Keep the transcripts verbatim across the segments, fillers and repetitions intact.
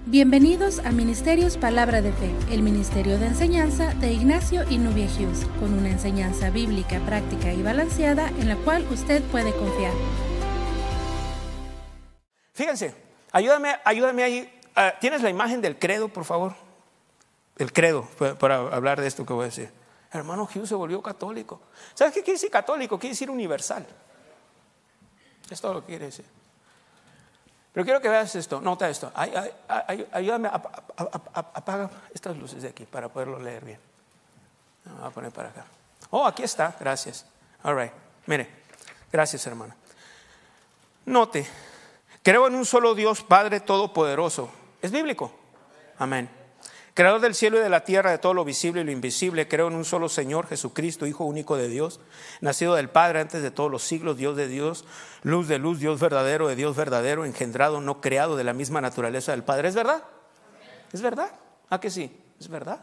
Bienvenidos a Ministerios Palabra de Fe, el ministerio de enseñanza de Ignacio y Nubia Hughes, con una enseñanza bíblica, práctica y balanceada en la cual usted puede confiar. Fíjense, ayúdame, ayúdame ahí. Uh, ¿Tienes la imagen del credo, por favor? El credo, para hablar de esto que voy a decir. El hermano Hughes se volvió católico. ¿Sabes qué quiere decir católico? Quiere decir universal. Es todo lo que quiere decir. Pero quiero que veas esto, nota esto. Ay, ay, ay, ayúdame, a, a, a, apaga estas luces de aquí para poderlo leer bien. Me voy a poner para acá. Oh, aquí está, gracias. All right, mire, gracias, hermano. Note, creo en un solo Dios, Padre Todopoderoso. ¿Es bíblico? Amén. Creador del cielo y de la tierra, de todo lo visible y lo invisible. Creo en un solo Señor, Jesucristo, Hijo único de Dios, nacido del Padre antes de todos los siglos, Dios de Dios, luz de luz, Dios verdadero de Dios verdadero, engendrado, no creado, de la misma naturaleza del Padre. ¿Es verdad? ¿Es verdad? ¿A que sí? ¿Es verdad?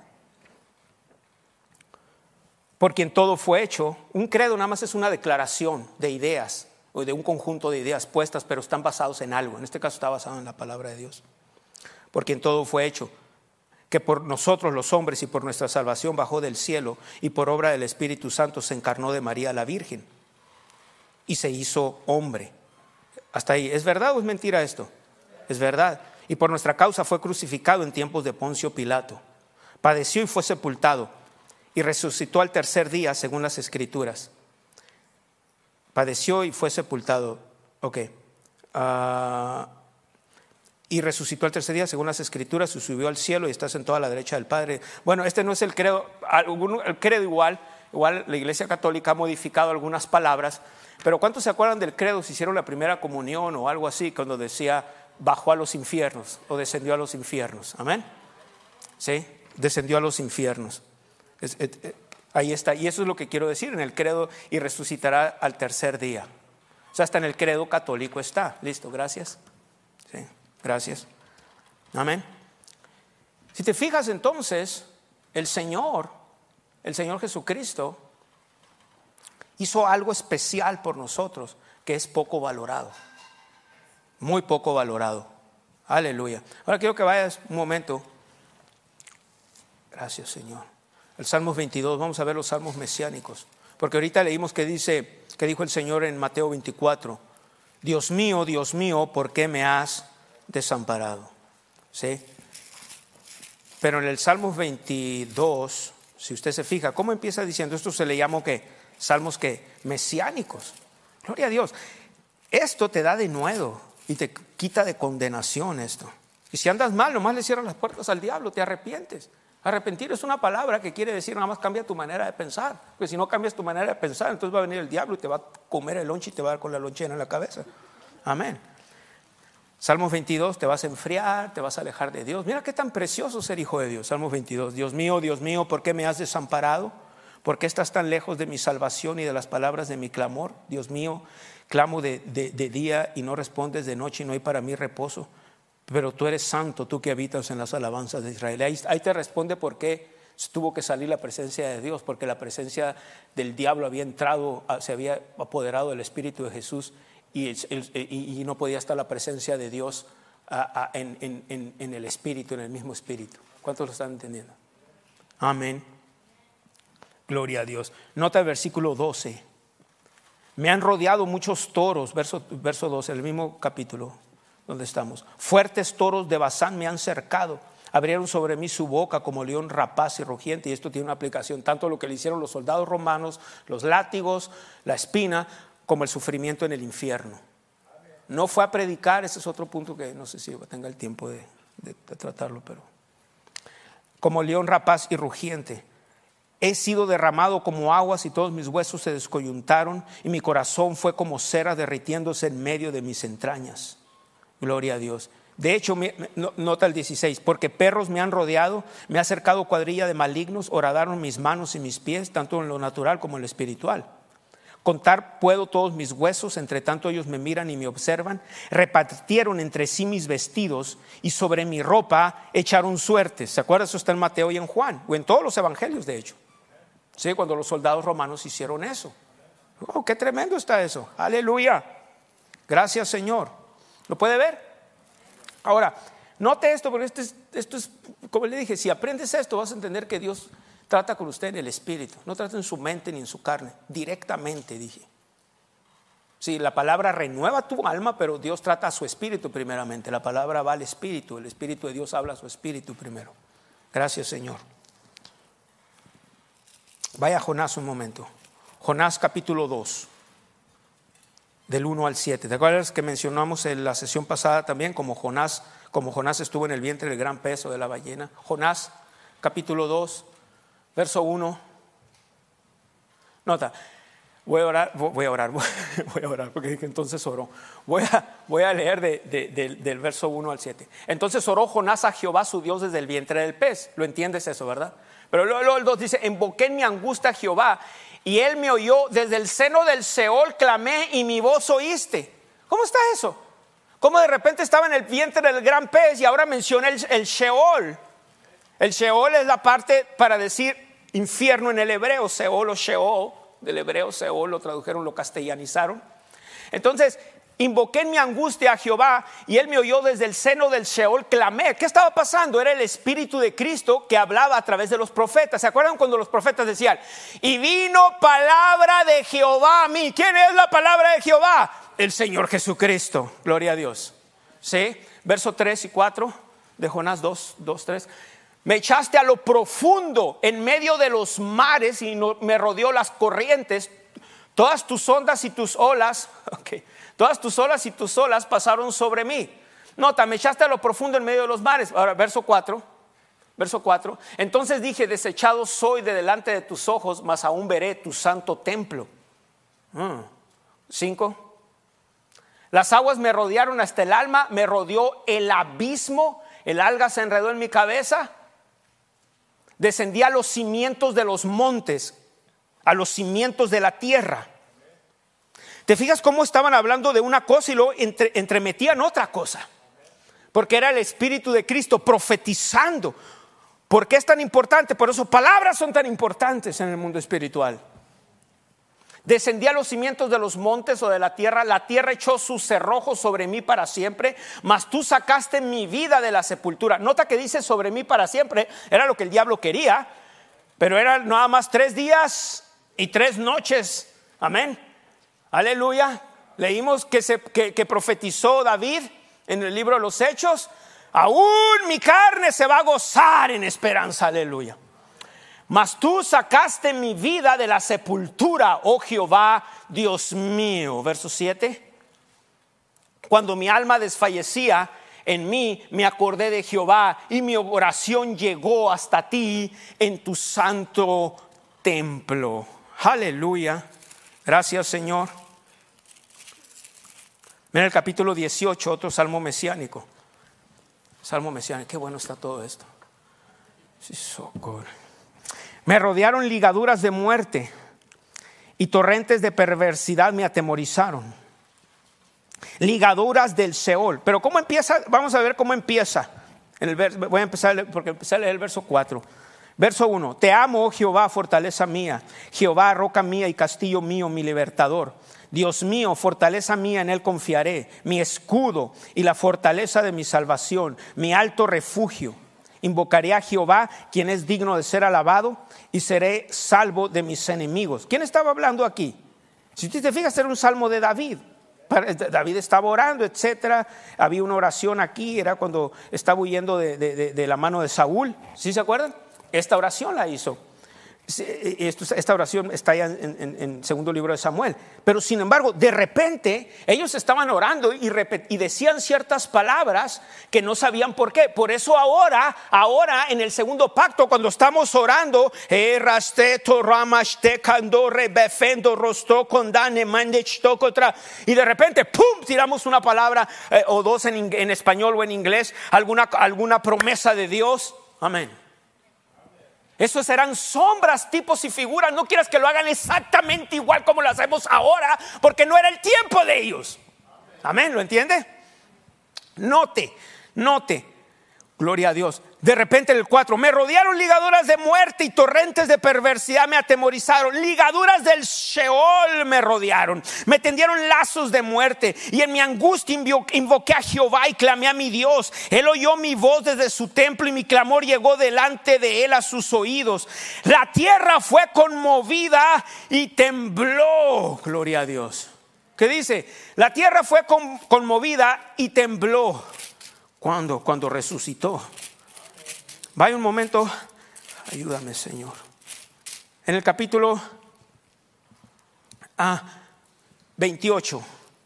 Por quien todo fue hecho. Un credo nada más es una declaración de ideas o de un conjunto de ideas puestas, pero están basados en algo. En este caso está basado en la palabra de Dios. Por quien todo fue hecho, que por nosotros los hombres y por nuestra salvación bajó del cielo y por obra del Espíritu Santo se encarnó de María la Virgen y se hizo hombre. Hasta ahí. ¿Es verdad o es mentira esto? Es verdad. Y por nuestra causa fue crucificado en tiempos de Poncio Pilato. Padeció y fue sepultado y resucitó al tercer día según las Escrituras. Padeció y fue sepultado. Ok. Ah... Uh, Y resucitó al tercer día según las Escrituras, y subió al cielo y está sentado a la derecha del Padre. Bueno, este no es el credo. El credo igual, igual la Iglesia Católica ha modificado algunas palabras. Pero ¿cuántos se acuerdan del credo si hicieron la primera comunión o algo así? Cuando decía bajó a los infiernos o descendió a los infiernos. Amén. Sí, descendió a los infiernos. Es, es, es, ahí está. Y eso es lo que quiero decir en el credo, y resucitará al tercer día. O sea, hasta en el credo católico está. Listo, gracias. Sí. Gracias. Amén. Si te fijas entonces, el Señor, el Señor Jesucristo hizo algo especial por nosotros que es poco valorado. Muy poco valorado. Aleluya. Ahora quiero que vayas un momento. Gracias, Señor. El Salmos veintidós, vamos a ver los salmos mesiánicos. Porque ahorita leímos que dice, que dijo el Señor en Mateo veinticuatro. Dios mío, Dios mío, ¿por qué me has desamparado? ¿Sí? Pero en el Salmos veintidós, si usted se fija, ¿cómo empieza diciendo? Esto se le llama ¿qué? Salmos que mesiánicos. Gloria a Dios. Esto te da de nuevo y te quita de condenación esto. Y si andas mal, nomás le cierras las puertas al diablo, te arrepientes. Arrepentir es una palabra que quiere decir nada más cambia tu manera de pensar. Porque si no cambias tu manera de pensar, entonces va a venir el diablo y te va a comer el lonche y te va a dar con la lonchera en la cabeza. Amén. Salmos veintidós, te vas a enfriar, te vas a alejar de Dios. Mira qué tan precioso ser hijo de Dios. Salmos veintidós, Dios mío, Dios mío, ¿por qué me has desamparado? ¿Por qué estás tan lejos de mi salvación y de las palabras de mi clamor? Dios mío, clamo de, de, de día y no respondes, de noche y no hay para mí reposo. Pero tú eres santo, tú que habitas en las alabanzas de Israel. Ahí, ahí te responde por qué tuvo que salir la presencia de Dios, porque la presencia del diablo había entrado, se había apoderado del Espíritu de Jesús. Y, y, y no podía estar la presencia de Dios a, a, en, en, en el Espíritu, en el mismo Espíritu. ¿Cuántos lo están entendiendo? Amén. Gloria a Dios. Nota el versículo doce. Me han rodeado muchos toros, verso, verso doce, el mismo capítulo donde estamos. Fuertes toros de Basán me han cercado. Abrieron sobre mí su boca como león rapaz y rugiente. Y esto tiene una aplicación tanto a lo que le hicieron los soldados romanos, los látigos, la espina, como el sufrimiento en el infierno. No fue a predicar, ese es otro punto que no sé si tenga el tiempo de, de, de tratarlo, pero como león rapaz y rugiente. He sido derramado como aguas y todos mis huesos se descoyuntaron y mi corazón fue como cera derritiéndose en medio de mis entrañas. Gloria a Dios. De hecho, nota el dieciséis, porque perros me han rodeado, me ha cercado cuadrilla de malignos, horadaron mis manos y mis pies, tanto en lo natural como en lo espiritual. Contar puedo todos mis huesos, entre tanto ellos me miran y me observan. Repartieron entre sí mis vestidos y sobre mi ropa echaron suertes. ¿Se acuerdan? Eso está en Mateo y en Juan, o en todos los evangelios de hecho. Sí, cuando los soldados romanos hicieron eso. Oh, qué tremendo está eso. Aleluya. Gracias, Señor. ¿Lo puede ver? Ahora, Note esto, porque esto es, esto es, como le dije, si aprendes esto vas a entender que Dios trata con usted en el espíritu. No trata en su mente ni en su carne, directamente dije. Sí, la palabra renueva tu alma, pero Dios trata a su espíritu primeramente. La palabra va al espíritu, el espíritu de Dios habla a su espíritu primero. Gracias, Señor. Vaya a Jonás un momento. Jonás capítulo dos, del uno al siete. ¿Te acuerdas que mencionamos en la sesión pasada también como Jonás, como Jonás estuvo en el vientre del gran peso de la ballena? Jonás capítulo dos, verso uno. Nota. Voy a orar, voy a orar, voy a orar, porque entonces oró. Voy a, voy a leer de, de, de, del verso uno al siete. Entonces oró Jonás a Jehová su Dios desde el vientre del pez. ¿Lo entiendes eso, verdad? Pero luego, luego el dos dice: invoqué en mi angustia a Jehová, y él me oyó. Desde el seno del Seol clamé, y mi voz oíste. ¿Cómo está eso? ¿Cómo de repente estaba en el vientre del gran pez y ahora menciona el, el Sheol? El Sheol es la parte para decir infierno en el hebreo. Seol o Sheol. Del hebreo Seol lo tradujeron, lo castellanizaron. Entonces invoqué en mi angustia a Jehová, y él me oyó. Desde el seno del Sheol clamé. ¿Qué estaba pasando? Era el Espíritu de Cristo que hablaba a través de los profetas. ¿Se acuerdan cuando los profetas decían: y vino palabra de Jehová a mí? ¿Quién es la palabra de Jehová? El Señor Jesucristo. Gloria a Dios. ¿Sí? Verso tres y cuatro de Jonás dos, dos, tres. Me echaste a lo profundo, en medio de los mares, y no, me rodeó las corrientes. Todas tus ondas y tus olas, okay, todas tus olas y tus olas pasaron sobre mí. Nota, me echaste a lo profundo en medio de los mares. Ahora, verso cuatro. Verso cuatro. Entonces dije: desechado soy de delante de tus ojos, mas aún veré tu santo templo. cinco. Las aguas me rodearon hasta el alma, me rodeó el abismo, el alga se enredó en mi cabeza. Descendí a los cimientos de los montes, a los cimientos de la tierra. ¿Te fijas cómo estaban hablando de una cosa y luego entre, entremetían otra cosa? Porque era el Espíritu de Cristo profetizando. ¿Por qué es tan importante? Por eso palabras son tan importantes en el mundo espiritual. Descendí a los cimientos de los montes o de la tierra. La tierra echó sus cerrojos sobre mí para siempre, mas tú sacaste mi vida de la sepultura. Nota que dice sobre mí para siempre. Era lo que el diablo quería, pero era nada más tres días y tres noches. Amén, aleluya. Leímos que, se, que, que profetizó David en el libro de los Hechos: aún mi carne se va a gozar en esperanza. Aleluya. Mas tú sacaste mi vida de la sepultura, oh Jehová, Dios mío. Verso siete. Cuando mi alma desfallecía en mí, me acordé de Jehová, y mi oración llegó hasta ti en tu santo templo. Aleluya. Gracias, Señor. Mira el capítulo dieciocho, otro salmo mesiánico. Salmo mesiánico. Qué bueno está todo esto. Sí, socorro. Me rodearon ligaduras de muerte, y torrentes de perversidad me atemorizaron. Ligaduras del Seol. Pero ¿cómo empieza? Vamos a ver cómo empieza. En el vers, voy a empezar porque empecé a leer el verso cuatro. Verso uno. Te amo, oh Jehová, fortaleza mía. Jehová, roca mía y castillo mío, mi libertador. Dios mío, fortaleza mía, en él confiaré. Mi escudo y la fortaleza de mi salvación, mi alto refugio. Invocaré a Jehová, quien es digno de ser alabado, y seré salvo de mis enemigos. ¿Quién estaba hablando aquí? Si usted te fijas, era un salmo de David. David estaba orando, etcétera. Había una oración aquí, era cuando estaba huyendo de, de, de la mano de Saúl. ¿Sí se acuerdan? Esta oración la hizo. Esta oración está ya en, en, en segundo libro de Samuel. Pero sin embargo, de repente ellos estaban orando y, repet, y decían ciertas palabras que no sabían por qué. Por eso ahora, ahora en el segundo pacto, cuando estamos orando, y de repente pum, tiramos una palabra eh, o dos en, en español o en inglés, alguna, alguna promesa de Dios. Amén. Esos serán sombras, tipos y figuras. No quieras que lo hagan exactamente igual como lo hacemos ahora, porque no era el tiempo de ellos. Amén, ¿lo entiende? Note, note. Gloria a Dios. De repente el cuatro, me rodearon ligaduras de muerte y torrentes de perversidad me atemorizaron. Ligaduras del Sheol me rodearon. Me tendieron lazos de muerte. Y en mi angustia invoqué a Jehová y clamé a mi Dios. Él oyó mi voz desde su templo y mi clamor llegó delante de él a sus oídos. La tierra fue conmovida y tembló. Gloria a Dios. ¿Qué dice? La tierra fue con, conmovida y tembló. ¿Cuándo? Cuando resucitó. Vaya un momento. Ayúdame, Señor. En el capítulo ah, veintiocho.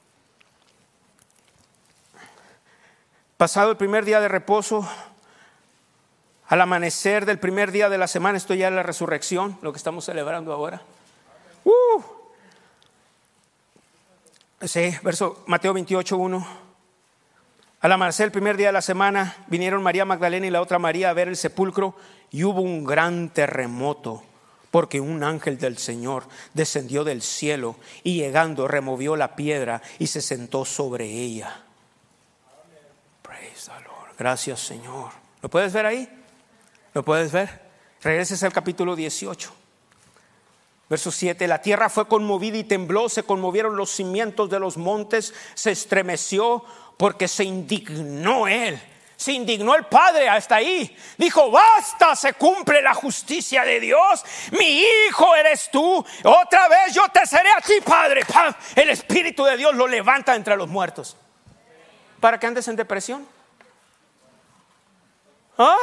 Pasado el primer día de reposo, al amanecer del primer día de la semana, esto ya es la resurrección, lo que estamos celebrando ahora. Uh. Sí, verso Mateo veintiocho, uno. Al amanecer el primer día de la semana, vinieron María Magdalena y la otra María a ver el sepulcro, y hubo un gran terremoto, porque un ángel del Señor descendió del cielo y llegando removió la piedra y se sentó sobre ella. Praise the Lord. Gracias, Señor. ¿Lo puedes ver ahí? ¿Lo puedes ver? Regreses al capítulo dieciocho. Verso siete, la tierra fue conmovida y tembló, se conmovieron los cimientos de los montes, se estremeció porque se indignó él. Se indignó el Padre hasta ahí. Dijo, basta, se cumple la justicia de Dios. Mi hijo eres tú. Otra vez yo te seré a ti, Padre. El Espíritu de Dios lo levanta entre los muertos. ¿Para que andes en depresión? ¿Ah?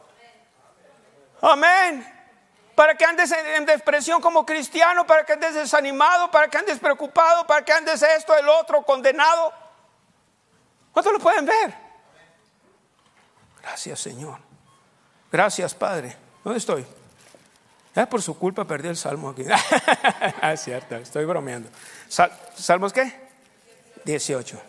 Amén. Para que andes en depresión como cristiano, para que andes desanimado, para que andes preocupado, para que andes esto, el otro, condenado. ¿Cuántos lo pueden ver? Gracias, Señor. Gracias, Padre. ¿Dónde estoy? Ya por su culpa perdí el salmo aquí. Es cierto, estoy bromeando. Sal, ¿Salmos qué? dieciocho.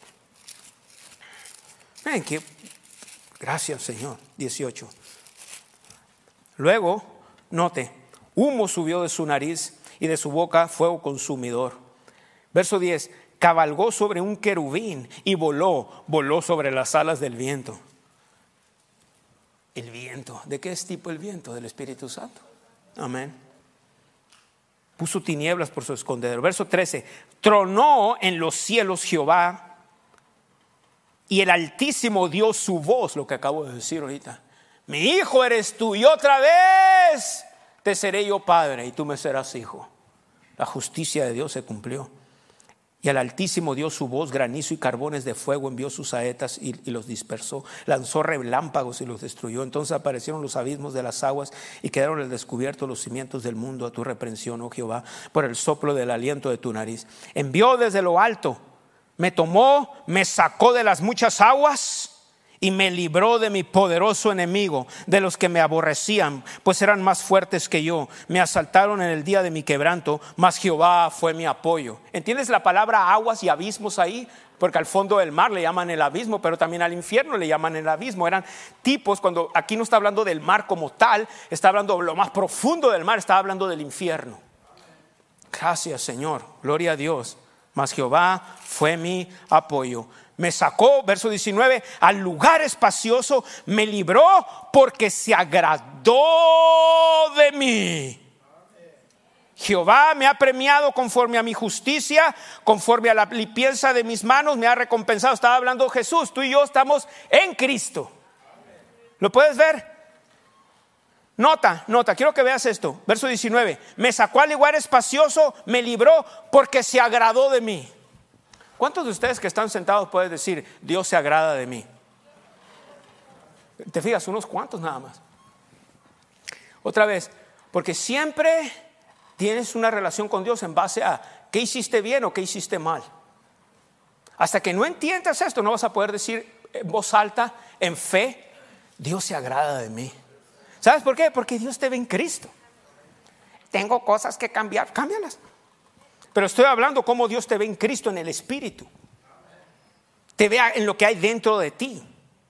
Ven, que, gracias, Señor. dieciocho. Luego, note, humo subió de su nariz y de su boca fuego consumidor. Verso diez, cabalgó sobre un querubín y voló, voló sobre las alas del viento. El viento, ¿de qué es tipo el viento? Del Espíritu Santo. Amén. Puso tinieblas por su escondedero. Verso trece, tronó en los cielos Jehová y el Altísimo dio su voz, lo que acabo de decir ahorita. Mi hijo eres tú y otra vez te seré yo padre y tú me serás hijo. La justicia de Dios se cumplió. Y al Altísimo dio su voz, granizo y carbones de fuego, envió sus saetas y, y los dispersó, lanzó relámpagos y los destruyó. Entonces aparecieron los abismos de las aguas y quedaron al descubierto los cimientos del mundo a tu reprensión, oh Jehová, por el soplo del aliento de tu nariz. Envió desde lo alto, me tomó, me sacó de las muchas aguas y me libró de mi poderoso enemigo, de los que me aborrecían, pues eran más fuertes que yo. Me asaltaron en el día de mi quebranto, mas Jehová fue mi apoyo. ¿Entiendes la palabra aguas y abismos ahí? Porque al fondo del mar le llaman el abismo, pero también al infierno le llaman el abismo. Eran tipos, cuando aquí no está hablando del mar como tal, está hablando de lo más profundo del mar, está hablando del infierno. Gracias, Señor, gloria a Dios. Mas Jehová fue mi apoyo. Me sacó, verso diecinueve, al lugar espacioso, me libró porque se agradó de mí. Jehová me ha premiado conforme a mi justicia, conforme a la limpieza de mis manos, me ha recompensado. Estaba hablando Jesús, tú y yo estamos en Cristo. ¿Lo puedes ver? Nota, nota, quiero que veas esto. Verso diecinueve, me sacó al lugar espacioso, me libró porque se agradó de mí. ¿Cuántos de ustedes que están sentados pueden decir, Dios se agrada de mí? Te fijas, unos cuantos nada más. Otra vez, porque siempre tienes una relación con Dios en base a qué hiciste bien o qué hiciste mal. Hasta que no entiendas esto, no vas a poder decir en voz alta, en fe, Dios se agrada de mí. ¿Sabes por qué? Porque Dios te ve en Cristo. Tengo cosas que cambiar, cámbialas. Pero estoy hablando cómo Dios te ve en Cristo, en el Espíritu. Te vea en lo que hay dentro de ti.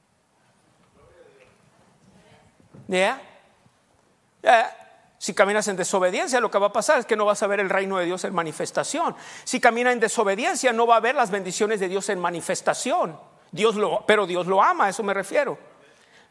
¿Ya? ¿Ya? Si caminas en desobediencia, lo que va a pasar es que no vas a ver el reino de Dios en manifestación. Si caminas en desobediencia, no va a ver las bendiciones de Dios en manifestación. Dios lo, pero Dios lo ama, a eso me refiero.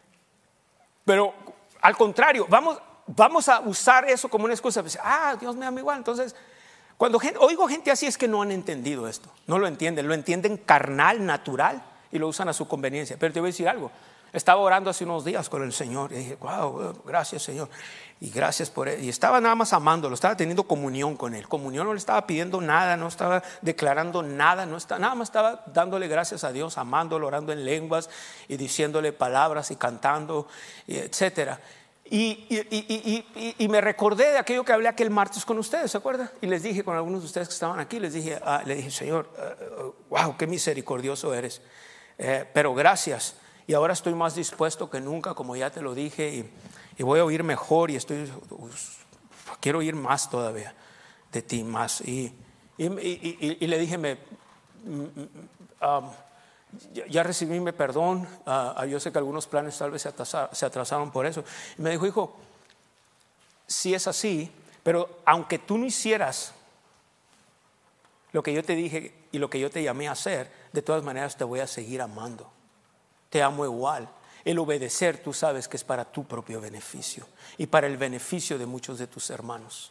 Pero al contrario, vamos, vamos a usar eso como una excusa. Ah, Dios me ama igual. Entonces, cuando gente, oigo gente así, es que no han entendido esto. No lo entienden, lo entienden carnal, natural, y lo usan a su conveniencia. Pero te voy a decir algo. Estaba orando hace unos días con el Señor y dije, wow, gracias Señor, y gracias por él. Y estaba nada más amándolo, estaba teniendo comunión con él. Comunión, no le estaba pidiendo nada, no estaba declarando nada, no estaba, nada más estaba dándole gracias a Dios, amándolo, orando en lenguas y diciéndole palabras y cantando, y etcétera. Y, y, y, y, y me recordé de aquello que hablé aquel martes con ustedes, ¿se acuerdan? Y les dije con algunos de ustedes que estaban aquí, les dije, ah, le dije, Señor, uh, uh, wow, qué misericordioso eres, eh, pero gracias. Y ahora estoy más dispuesto que nunca, como ya te lo dije, y, y voy a oír mejor y estoy, uh, quiero oír más todavía de ti, más. Y, y, y, y, y le dije, me, um, ya, ya recibí mi perdón, uh, yo sé que algunos planes tal vez se atrasaron, se atrasaron por eso. Y me dijo, hijo, sí es así, pero aunque tú no hicieras lo que yo te dije y lo que yo te llamé a hacer, de todas maneras te voy a seguir amando. Te amo igual. El obedecer, tú sabes que es para tu propio beneficio y para el beneficio de muchos de tus hermanos.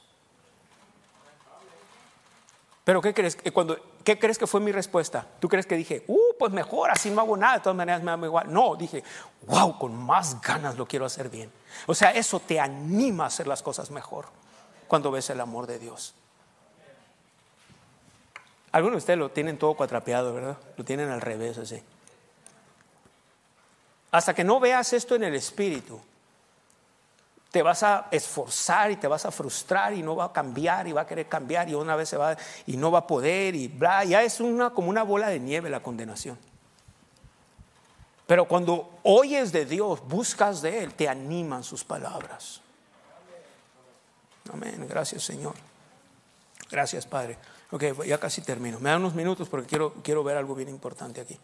Pero ¿qué crees? Cuando, ¿qué crees que fue mi respuesta? ¿Tú crees que dije, uh, pues mejor, así no hago nada, de todas maneras me amo igual? No, dije, wow, con más ganas lo quiero hacer bien. O sea, eso te anima a hacer las cosas mejor cuando ves el amor de Dios. Algunos de ustedes lo tienen todo cuatrapeado, ¿verdad? Lo tienen al revés así. Hasta que no veas esto en el espíritu, te vas a esforzar y te vas a frustrar y no va a cambiar y va a querer cambiar y una vez se va y no va a poder y bla, ya es una, como una bola de nieve la condenación. Pero cuando oyes de Dios, buscas de Él, te animan sus palabras. Amén, gracias Señor. Gracias Padre. Ok, ya casi termino. Me dan unos minutos porque quiero, quiero ver algo bien importante aquí.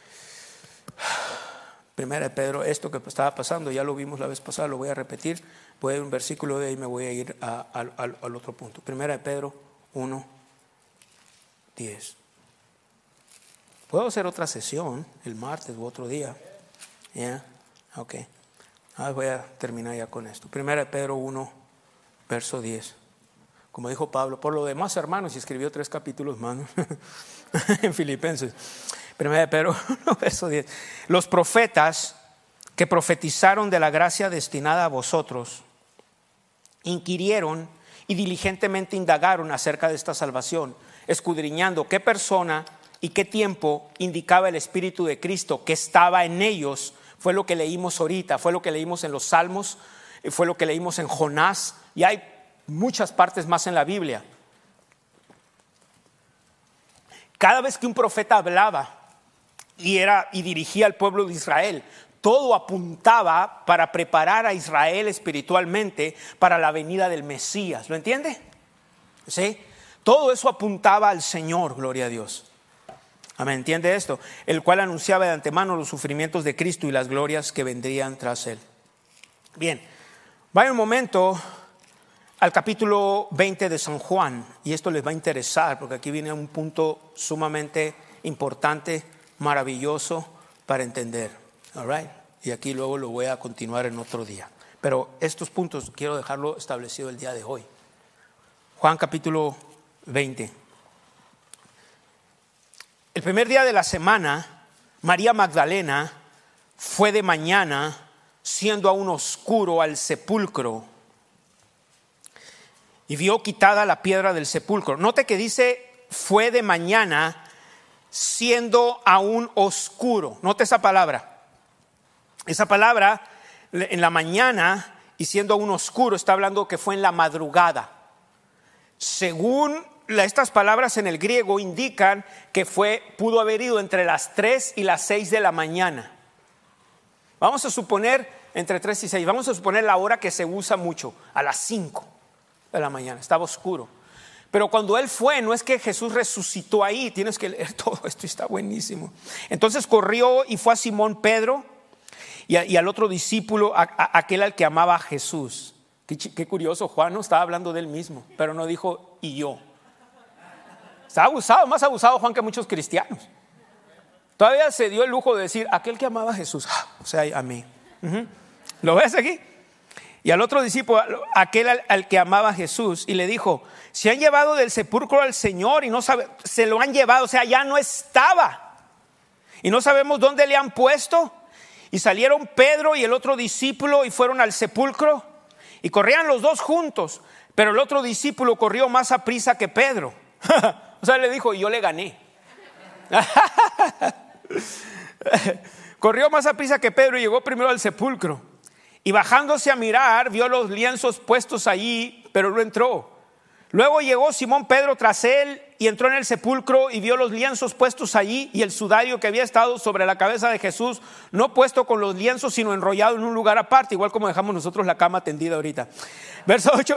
Primera de Pedro, esto que estaba pasando, ya lo vimos la vez pasada, lo voy a repetir. Voy a ir un versículo de ahí y me voy a ir a, a, a, al otro punto. Primera de Pedro uno, diez. Puedo hacer otra sesión el martes u otro día. Ya, yeah. Ok. Ahora voy a terminar ya con esto. Primera de Pedro uno, verso diez. Como dijo Pablo, por lo demás, hermanos, y escribió tres capítulos más, ¿no? En Filipenses. Primera de Pedro uno, verso diez. Los profetas que profetizaron de la gracia destinada a vosotros inquirieron y diligentemente indagaron acerca de esta salvación, escudriñando qué persona y qué tiempo indicaba el Espíritu de Cristo que estaba en ellos. Fue lo que leímos ahorita, fue lo que leímos en los Salmos, fue lo que leímos en Jonás, y hay muchas partes más en la Biblia. Cada vez que un profeta hablaba y, era, y dirigía al pueblo de Israel, todo apuntaba para preparar a Israel espiritualmente para la venida del Mesías. ¿Lo entiende? ¿Sí? Todo eso apuntaba al Señor, gloria a Dios. Amén, ¿entiende esto? El cual anunciaba de antemano los sufrimientos de Cristo y las glorias que vendrían tras él. Bien, vaya un momento al capítulo veinte de San Juan, y esto les va a interesar porque aquí viene un punto sumamente importante, maravilloso para entender. All right. Y aquí luego lo voy a continuar en otro día, pero estos puntos quiero dejarlo establecido el día de hoy. Juan capítulo veinte. El primer día de la semana, María Magdalena fue de mañana, siendo aún oscuro, al sepulcro y vio quitada la piedra del sepulcro. Note que dice fue de mañana, siendo aún oscuro. Note esa palabra. Esa palabra en la mañana y siendo aún oscuro está hablando que fue en la madrugada. Según estas palabras en el griego indican que fue, pudo haber ido entre las tres y las seis de la mañana. Vamos a suponer entre tres y seis. Vamos a suponer la hora que se usa mucho, a las cinco de la mañana. Estaba oscuro. Pero cuando él fue, no es que Jesús resucitó ahí. Tienes que leer todo esto, está buenísimo. Entonces corrió y fue a Simón Pedro y, a, y al otro discípulo, a, a, aquel al que amaba a Jesús. Qué, qué curioso, Juan no estaba hablando de él mismo, pero no dijo y yo. Está abusado, más abusado Juan que muchos cristianos. Todavía se dio el lujo de decir aquel que amaba a Jesús, o sea, a mí. Uh-huh. ¿Lo ves aquí? Y al otro discípulo, aquel al, al que amaba a Jesús, y le dijo: se han llevado del sepulcro al Señor y no sabe, se lo han llevado, o sea, ya no estaba. Y no sabemos dónde le han puesto. Y salieron Pedro y el otro discípulo y fueron al sepulcro. Y corrían los dos juntos, pero el otro discípulo corrió más a prisa que Pedro. O sea, le dijo: yo le gané. Corrió más a prisa que Pedro y llegó primero al sepulcro. Y bajándose a mirar, vio los lienzos puestos allí, pero no entró. Luego llegó Simón Pedro tras él y entró en el sepulcro y vio los lienzos puestos allí y el sudario que había estado sobre la cabeza de Jesús, no puesto con los lienzos, sino enrollado en un lugar aparte, igual como dejamos nosotros la cama tendida ahorita. Verso ocho.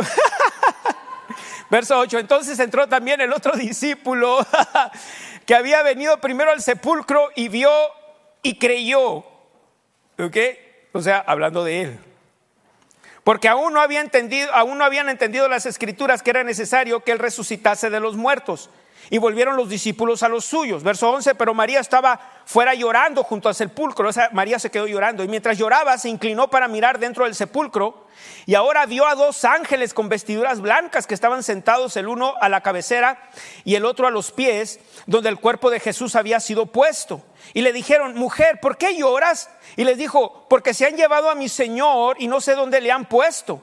Verso ocho. Entonces entró también el otro discípulo que había venido primero al sepulcro y vio y creyó. ¿Ok? O sea, hablando de él. Porque aún no había entendido, aún no habían entendido las escrituras que era necesario que él resucitase de los muertos. Y volvieron los discípulos a los suyos. Verso once. Pero María estaba fuera llorando junto al sepulcro. O sea, María se quedó llorando. Y mientras lloraba se inclinó para mirar dentro del sepulcro. Y ahora vio a dos ángeles con vestiduras blancas que estaban sentados, el uno a la cabecera y el otro a los pies, donde el cuerpo de Jesús había sido puesto. Y le dijeron: mujer, ¿por qué lloras? Y les dijo: porque se han llevado a mi Señor y no sé dónde le han puesto.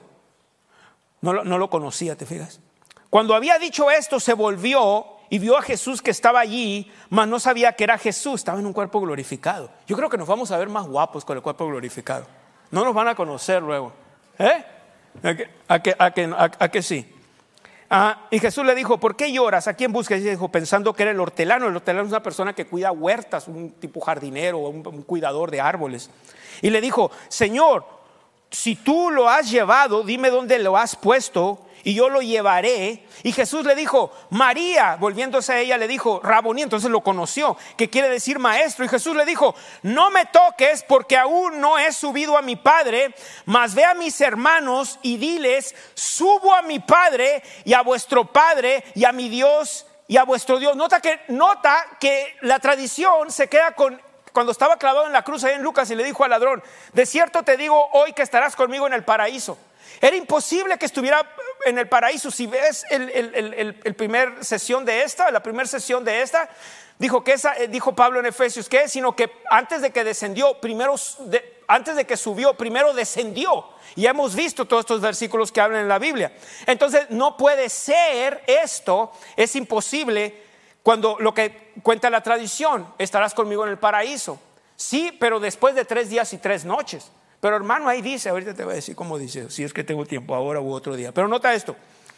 No lo, no lo conocía, ¿te fijas? Cuando había dicho esto, se volvió y vio a Jesús que estaba allí, mas no sabía que era Jesús. Estaba en un cuerpo glorificado. Yo creo que nos vamos a ver más guapos con el cuerpo glorificado. No nos van a conocer luego. ¿Eh? ¿A que, a que, a que, a, a que sí? Ah, y Jesús le dijo: ¿por qué lloras? ¿A quién buscas? Y dijo, pensando que era el hortelano. El hortelano es una persona que cuida huertas, un tipo jardinero, un, un cuidador de árboles. Y le dijo: Señor, si tú lo has llevado, dime dónde lo has puesto y yo lo llevaré. Y Jesús le dijo: María. Volviéndose a ella le dijo: Raboní. Entonces lo conoció, que quiere decir maestro. Y Jesús le dijo: no me toques, porque aún no he subido a mi Padre, mas ve a mis hermanos y diles: subo a mi Padre y a vuestro Padre y a mi Dios y a vuestro Dios. Nota que, nota que la tradición se queda con cuando estaba clavado en la cruz ahí en Lucas y le dijo al ladrón: de cierto te digo hoy que estarás conmigo en el paraíso. Era imposible que estuviera en el paraíso. Si ves el, el, el, el primer sesión de esta, la primera sesión de esta, dijo que esa, dijo Pablo en Efesios, que sino que antes de que descendió, primero, de, antes de que subió, primero descendió. Y hemos visto todos estos versículos que hablan en la Biblia. Entonces no puede ser esto, es imposible cuando lo que cuenta la tradición: estarás conmigo en el paraíso. Sí, pero después de tres días y tres noches. Pero hermano, ahí dice, ahorita te voy a decir cómo dice, si es que tengo tiempo ahora u otro día. Pero nota esto: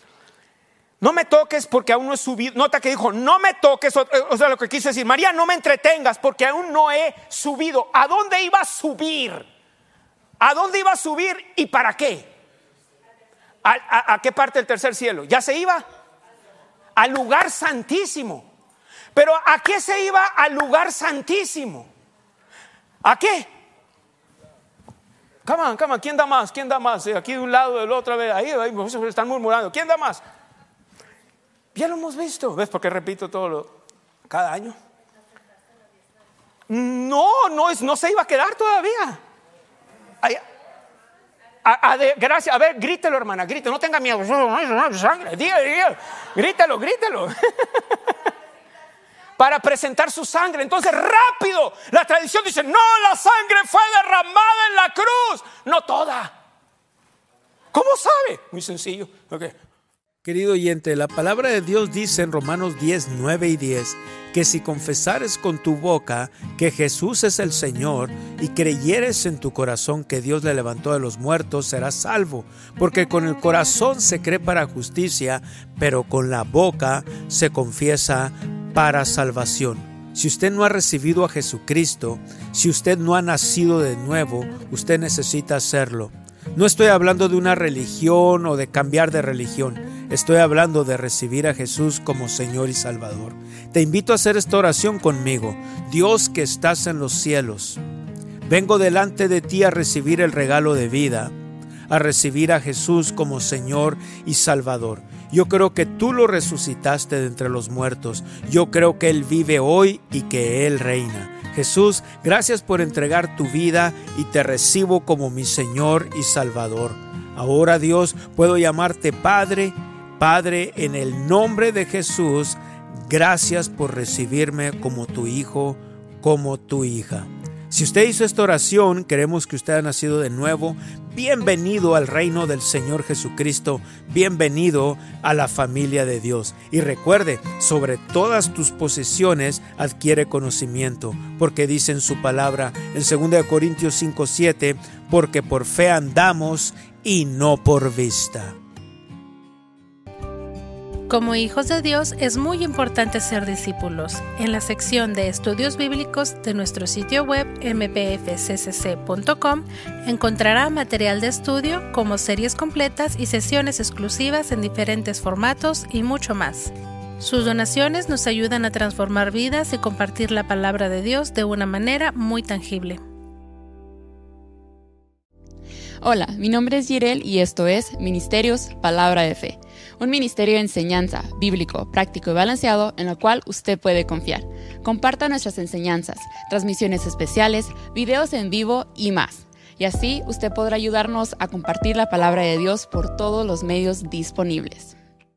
no me toques porque aún no he subido. Nota que dijo: no me toques, o sea, lo que quiso decir: María, no me entretengas porque aún no he subido. ¿A dónde iba a subir? ¿A dónde iba a subir y para qué? ¿A, a, a qué parte del tercer cielo? ¿Ya se iba? Al lugar santísimo. Pero ¿a qué se iba al lugar santísimo? ¿A qué? Come on, come on, ¿quién da más? ¿Quién da más? Aquí de un lado, del otro, ahí, ahí están murmurando. ¿Quién da más? Ya lo hemos visto. ¿Ves por qué repito todo lo, cada año? No, no, es, no se iba a quedar todavía. Ay, a, a de, gracias, a ver, grítelo, hermana, grítelo, no tenga miedo. Sangre, dígalo, dígalo, grítelo, grítelo. Para presentar su sangre. Entonces rápido, la tradición dice: no, la sangre fue derramada en la cruz. No toda. ¿Cómo sabe? Muy sencillo. Okay. Querido oyente, la palabra de Dios dice en Romanos diez, nueve y diez que si confesares con tu boca que Jesús es el Señor y creyeres en tu corazón que Dios le levantó de los muertos, serás salvo. Porque con el corazón se cree para justicia, pero con la boca se confiesa para salvación. Si usted no ha recibido a Jesucristo, si usted no ha nacido de nuevo, usted necesita hacerlo. No estoy hablando de una religión o de cambiar de religión. Estoy hablando de recibir a Jesús como Señor y Salvador. Te invito a hacer esta oración conmigo. Dios que estás en los cielos, vengo delante de ti a recibir el regalo de vida, a recibir a Jesús como Señor y Salvador. Yo creo que tú lo resucitaste de entre los muertos. Yo creo que Él vive hoy y que Él reina. Jesús, gracias por entregar tu vida y te recibo como mi Señor y Salvador. Ahora, Dios, puedo llamarte Padre. Padre, en el nombre de Jesús, gracias por recibirme como tu hijo, como tu hija. Si usted hizo esta oración, queremos que usted haya nacido de nuevo. Bienvenido al reino del Señor Jesucristo. Bienvenido a la familia de Dios. Y recuerde, sobre todas tus posesiones adquiere conocimiento, porque dice en su palabra en segunda de Corintios cinco siete, porque por fe andamos y no por vista. Como hijos de Dios es muy importante ser discípulos. En la sección de estudios bíblicos de nuestro sitio web m p f c c c punto com encontrará material de estudio como series completas y sesiones exclusivas en diferentes formatos y mucho más. Sus donaciones nos ayudan a transformar vidas y compartir la palabra de Dios de una manera muy tangible. Hola, mi nombre es Yirel y esto es Ministerios Palabra de Fe, un ministerio de enseñanza, bíblico, práctico y balanceado en el cual usted puede confiar. Comparta nuestras enseñanzas, transmisiones especiales, videos en vivo y más. Y así usted podrá ayudarnos a compartir la palabra de Dios por todos los medios disponibles.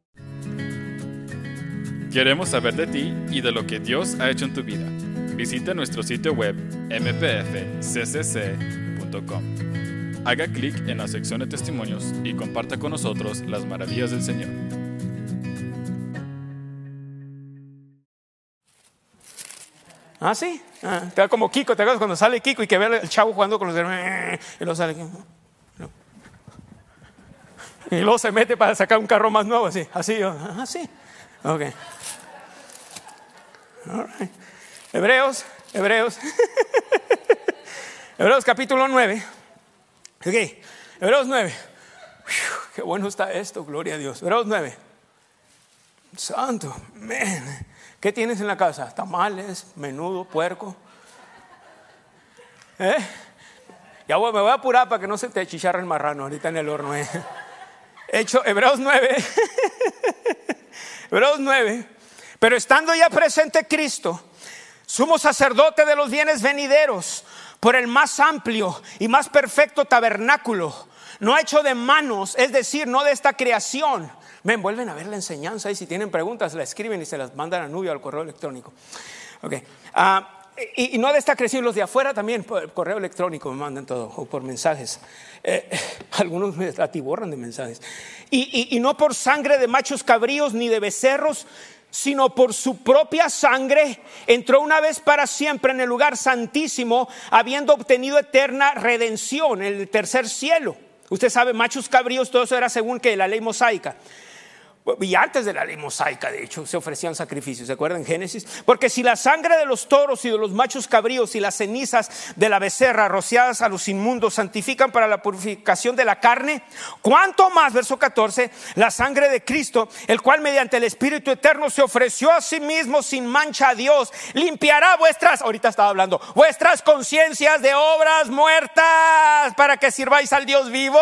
Queremos saber de ti y de lo que Dios ha hecho en tu vida. Visita nuestro sitio web m p f c c c punto com. Haga clic en la sección de testimonios y comparta con nosotros las maravillas del Señor. ¿Ah, sí? Ah, te da como Kiko, ¿te acuerdas cuando sale Kiko y que ve el chavo jugando con los hermanos? Y luego sale y luego se mete para sacar un carro más nuevo, así, así, ah, sí. Ok. All right. Hebreos, Hebreos. Hebreos capítulo nueve. Ok, Hebreos nueve. Uf, qué bueno está esto, gloria a Dios. Hebreos nueve. Santo, man. ¿Qué tienes en la casa? Tamales, menudo, puerco. ¿Eh? Ya voy, me voy a apurar para que no se te chicharre el marrano ahorita en el horno. ¿eh? Hecho, Hebreos nueve. Hebreos nueve. Pero estando ya presente Cristo, sumo sacerdote de los bienes venideros, por el más amplio y más perfecto tabernáculo, no hecho de manos, es decir, no de esta creación. Ven, vuelven a ver la enseñanza y si tienen preguntas la escriben y se las mandan a Nubia al correo electrónico. Okay. Uh, y, y no de esta creación, los de afuera también por correo electrónico me mandan todo o por mensajes. Eh, algunos me atiborran de mensajes. Y, y, y no por sangre de machos cabríos ni de becerros, sino por su propia sangre entró una vez para siempre en el lugar santísimo, habiendo obtenido eterna redención, el tercer cielo. Usted sabe, machos cabríos, todo eso era según que la ley mosaica. Y antes de la ley mosaica, de hecho, se ofrecían sacrificios. ¿Se acuerdan en Génesis? Porque si la sangre de los toros y de los machos cabríos y las cenizas de la becerra rociadas a los inmundos santifican para la purificación de la carne, ¿cuánto más, verso catorce, la sangre de Cristo, el cual mediante el Espíritu eterno se ofreció a sí mismo sin mancha a Dios, limpiará vuestras, ahorita estaba hablando, vuestras conciencias de obras muertas para que sirváis al Dios vivo?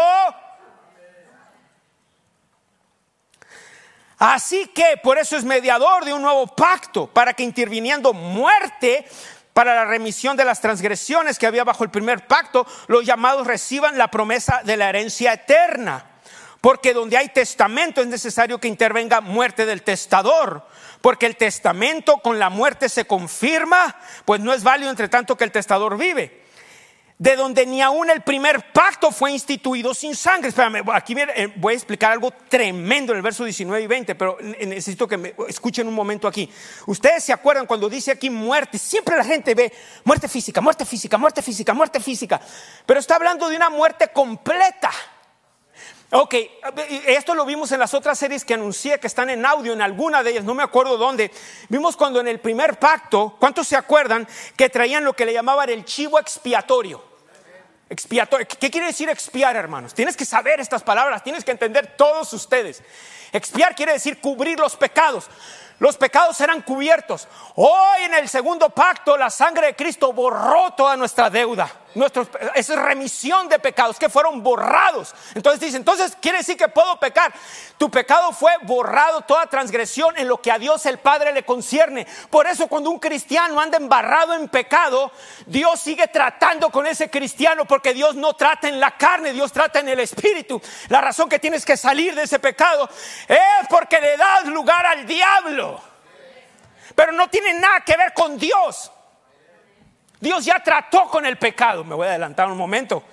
Así que por eso es mediador de un nuevo pacto, para que interviniendo muerte para la remisión de las transgresiones que había bajo el primer pacto, los llamados reciban la promesa de la herencia eterna. Porque donde hay testamento es necesario que intervenga muerte del testador, porque el testamento con la muerte se confirma, pues no es válido entre tanto que el testador vive. De donde ni aún el primer pacto fue instituido sin sangre. Espérame, aquí voy a explicar algo tremendo en el verso diecinueve y veinte, pero necesito que me escuchen un momento aquí. Ustedes se acuerdan cuando dice aquí muerte, siempre la gente ve muerte física, muerte física, muerte física, muerte física, pero está hablando de una muerte completa. Ok, esto lo vimos en las otras series que anuncié que están en audio, en alguna de ellas, no me acuerdo dónde. Vimos cuando en el primer pacto, ¿cuántos se acuerdan que traían lo que le llamaban el chivo expiatorio? Expiatorio. ¿Qué quiere decir expiar, hermanos? Tienes que saber estas palabras, tienes que entender todos ustedes. Expiar quiere decir cubrir los pecados. Los pecados eran cubiertos. Hoy en el segundo pacto la sangre de Cristo borró toda nuestra deuda. Nuestros, esa es remisión de pecados que fueron borrados. Entonces dice, entonces quiere decir que puedo pecar. Tu pecado fue borrado, toda transgresión en lo que a Dios el Padre le concierne. Por eso cuando un cristiano anda embarrado en pecado, Dios sigue tratando con ese cristiano, porque Dios no trata en la carne, Dios trata en el espíritu. La razón que tienes que salir de ese pecado es porque le das lugar al diablo, pero no tiene nada que ver con Dios. Dios ya trató con el pecado. Me voy a adelantar un momento.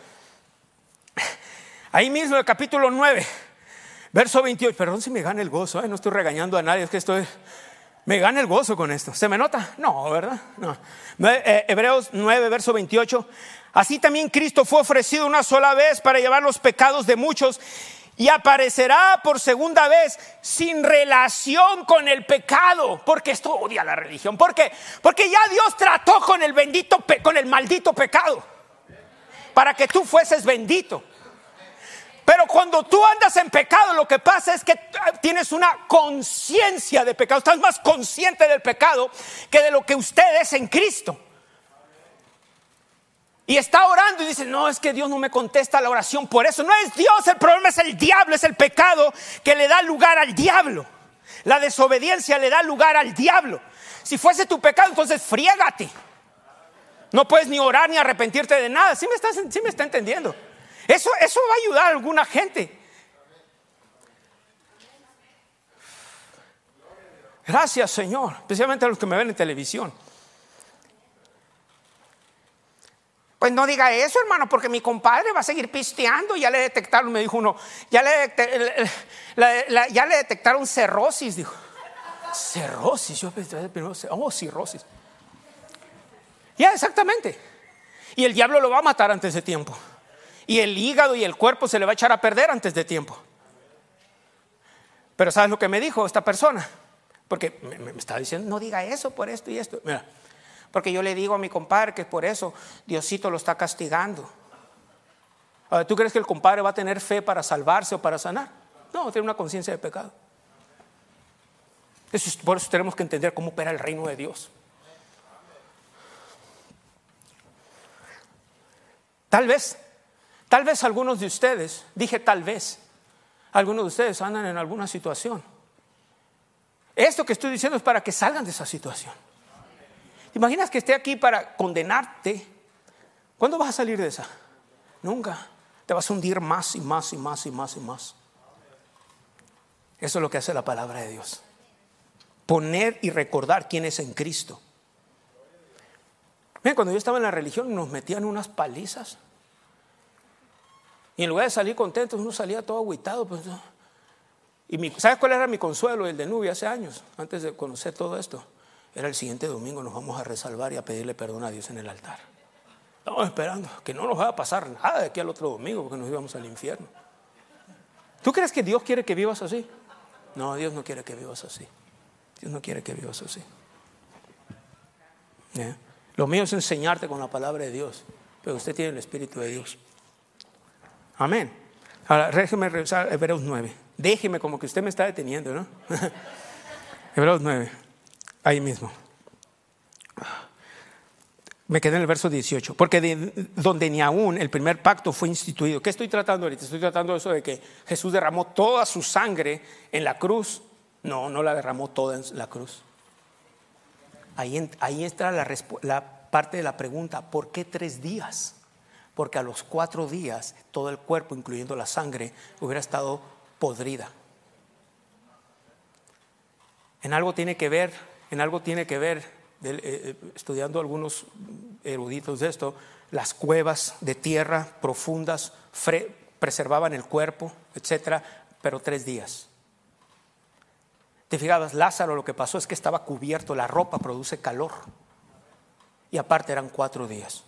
Ahí mismo en el capítulo nueve, verso veintiocho. Perdón si me gana el gozo, ¿eh? No estoy regañando a nadie, es que estoy, me gana el gozo con esto. ¿Se me nota? No, ¿verdad? No. Eh, Hebreos nueve, verso veintiocho. Así también Cristo fue ofrecido una sola vez para llevar los pecados de muchos, y aparecerá por segunda vez sin relación con el pecado. Porque esto odia la religión. ¿Por qué? Porque ya Dios trató con el bendito, con el maldito pecado, para que tú fueses bendito. Pero cuando tú andas en pecado, lo que pasa es que tienes una conciencia de pecado. Estás más consciente del pecado que de lo que usted es en Cristo. Y está orando y dice, no, es que Dios no me contesta la oración. Por eso no es Dios, el problema es el diablo, es el pecado que le da lugar al diablo. La desobediencia le da lugar al diablo. Si fuese tu pecado, entonces friégate. No puedes ni orar ni arrepentirte de nada. ¿Sí me está, sí me está entendiendo? Eso, eso va a ayudar a alguna gente. Gracias, Señor. Especialmente a los que me ven en televisión. Pues no diga eso, hermano, porque mi compadre va a seguir pisteando. Ya le detectaron, me dijo uno, ya le, la, la, ya le detectaron cirrosis, dijo. Cirrosis, yo pensé primero, oh, cirrosis. Ya, exactamente. Y el diablo lo va a matar antes de tiempo. Y el hígado y el cuerpo se le va a echar a perder antes de tiempo. Pero ¿sabes lo que me dijo esta persona? Porque me, me estaba diciendo, no diga eso por esto y esto. Mira. Porque yo le digo a mi compadre que por eso Diosito lo está castigando. Ahora, ¿tú crees que el compadre va a tener fe para salvarse o para sanar? No, tiene una conciencia de pecado. Eso es, por eso tenemos que entender cómo opera el reino de Dios. Tal vez, tal vez algunos de ustedes, dije tal vez, algunos de ustedes andan en alguna situación. Esto que estoy diciendo es para que salgan de esa situación. ¿Te imaginas que esté aquí para condenarte? ¿Cuándo vas a salir de esa? Nunca. Te vas a hundir más y más y más y más y más. Eso es lo que hace la palabra de Dios. Poner y recordar quién es en Cristo. Miren, cuando yo estaba en la religión nos metían unas palizas. Y en lugar de salir contentos, uno salía todo agüitado. Pues, y mi, ¿sabes cuál era mi consuelo? El de Nubia hace años, antes de conocer todo esto. Era el siguiente domingo, nos vamos a resalvar y a pedirle perdón a Dios en el altar. Estamos esperando que no nos vaya a pasar nada de aquí al otro domingo, porque nos íbamos al infierno. ¿Tú crees que Dios quiere que vivas así? No, Dios no quiere que vivas así. Dios no quiere que vivas así. ¿Eh? Lo mío es enseñarte con la palabra de Dios, pero usted tiene el Espíritu de Dios. Amén. Ahora, déjeme revisar Hebreos nueve. Déjeme, como que usted me está deteniendo, ¿no? Hebreos nueve. Ahí mismo. Me quedé en el verso dieciocho. Porque de, donde ni aún el primer pacto fue instituido. ¿Qué estoy tratando ahorita? Estoy tratando de eso de que Jesús derramó toda su sangre en la cruz. No, no la derramó toda en la cruz. Ahí, ahí está la, la parte de la pregunta: ¿por qué tres días? Porque a los cuatro días todo el cuerpo, incluyendo la sangre, hubiera estado podrida. En algo tiene que ver. En algo tiene que ver, eh, estudiando algunos eruditos de esto, las cuevas de tierra profundas fre- preservaban el cuerpo, etcétera, pero tres días. Te fijabas, Lázaro, lo que pasó es que estaba cubierto, la ropa produce calor, y aparte eran cuatro días.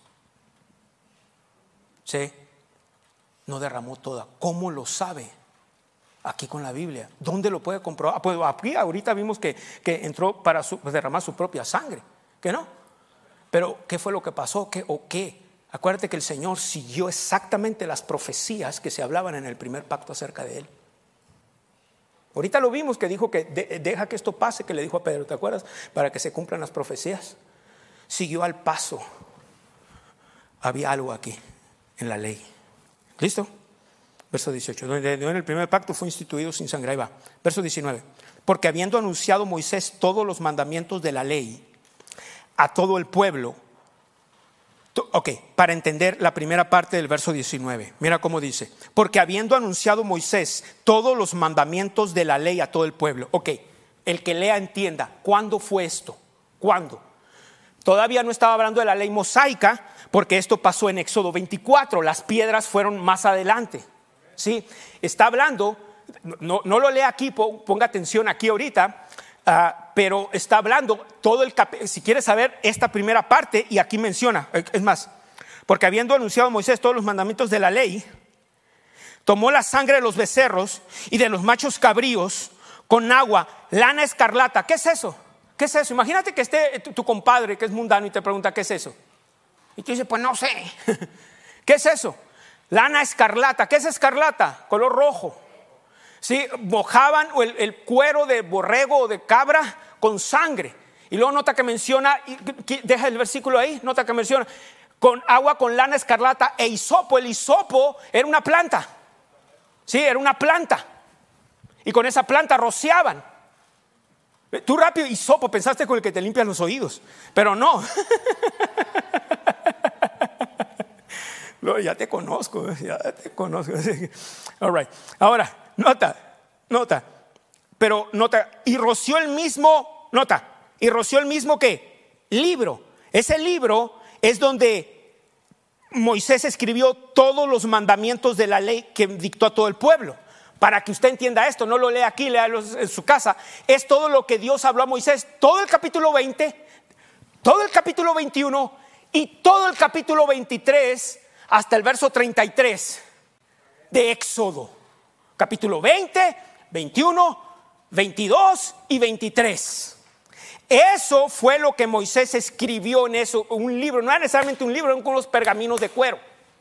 ¿Sí? No derramó toda. ¿Cómo lo sabe? Aquí con la Biblia. ¿Dónde lo puede comprobar? Pues aquí ahorita vimos que, que entró para su, pues derramar su propia sangre. ¿Que no? Pero ¿qué fue lo que pasó? ¿Qué o qué? Acuérdate que el Señor siguió exactamente las profecías que se hablaban en el primer pacto acerca de Él. Ahorita lo vimos que dijo que de, deja que esto pase, que le dijo a Pedro, ¿te acuerdas? Para que se cumplan las profecías. Siguió al paso había algo aquí en la ley. ¿Listo? Verso dieciocho. Donde en el primer pacto fue instituido sin sangre. Ahí va. Verso diecinueve. Porque habiendo anunciado Moisés todos los mandamientos de la ley a todo el pueblo. Ok, para entender la primera parte del verso diecinueve, mira cómo dice: porque habiendo anunciado Moisés todos los mandamientos de la ley a todo el pueblo. Ok, el que lea entienda, ¿cuándo fue esto? ¿Cuándo? Todavía no estaba hablando de la ley mosaica, porque esto pasó en Éxodo veinticuatro, las piedras fueron más adelante. ¿Sí? Está hablando, no, no lo lea aquí, ponga atención aquí ahorita. Uh, pero está hablando todo el cap- si quieres saber esta primera parte, y aquí menciona, es más, porque habiendo anunciado Moisés todos los mandamientos de la ley, tomó la sangre de los becerros y de los machos cabríos con agua, lana escarlata. ¿Qué es eso? ¿Qué es eso? Imagínate que esté tu, tu compadre que es mundano y te pregunta ¿qué es eso? Y tú dices, pues no sé. ¿Qué es eso? Lana escarlata. ¿Qué es escarlata? Color rojo. Sí, mojaban el, el cuero de borrego o de cabra con sangre. Y luego nota que menciona, deja el versículo ahí, nota que menciona, con agua con lana escarlata e hisopo. El hisopo era una planta. Sí, era una planta. Y con esa planta rociaban. Tú rápido, hisopo, pensaste con el que te limpian los oídos. Pero no. No, ya te conozco, ya te conozco. All right. Ahora, nota, nota, pero nota, y roció el mismo, nota, y roció el mismo ¿qué? Libro. Ese libro es donde Moisés escribió todos los mandamientos de la ley que dictó a todo el pueblo. Para que usted entienda esto, no lo lea aquí, léalo en su casa. Es todo lo que Dios habló a Moisés, todo el capítulo veinte, todo el capítulo veintiuno y todo el capítulo veintitrés hasta el verso treinta y tres de Éxodo. Capítulo veinte, veintiuno, veintidós y veintitrés. Eso fue lo que Moisés escribió en eso, un libro. No era necesariamente un libro, eran con los pergaminos de cuero.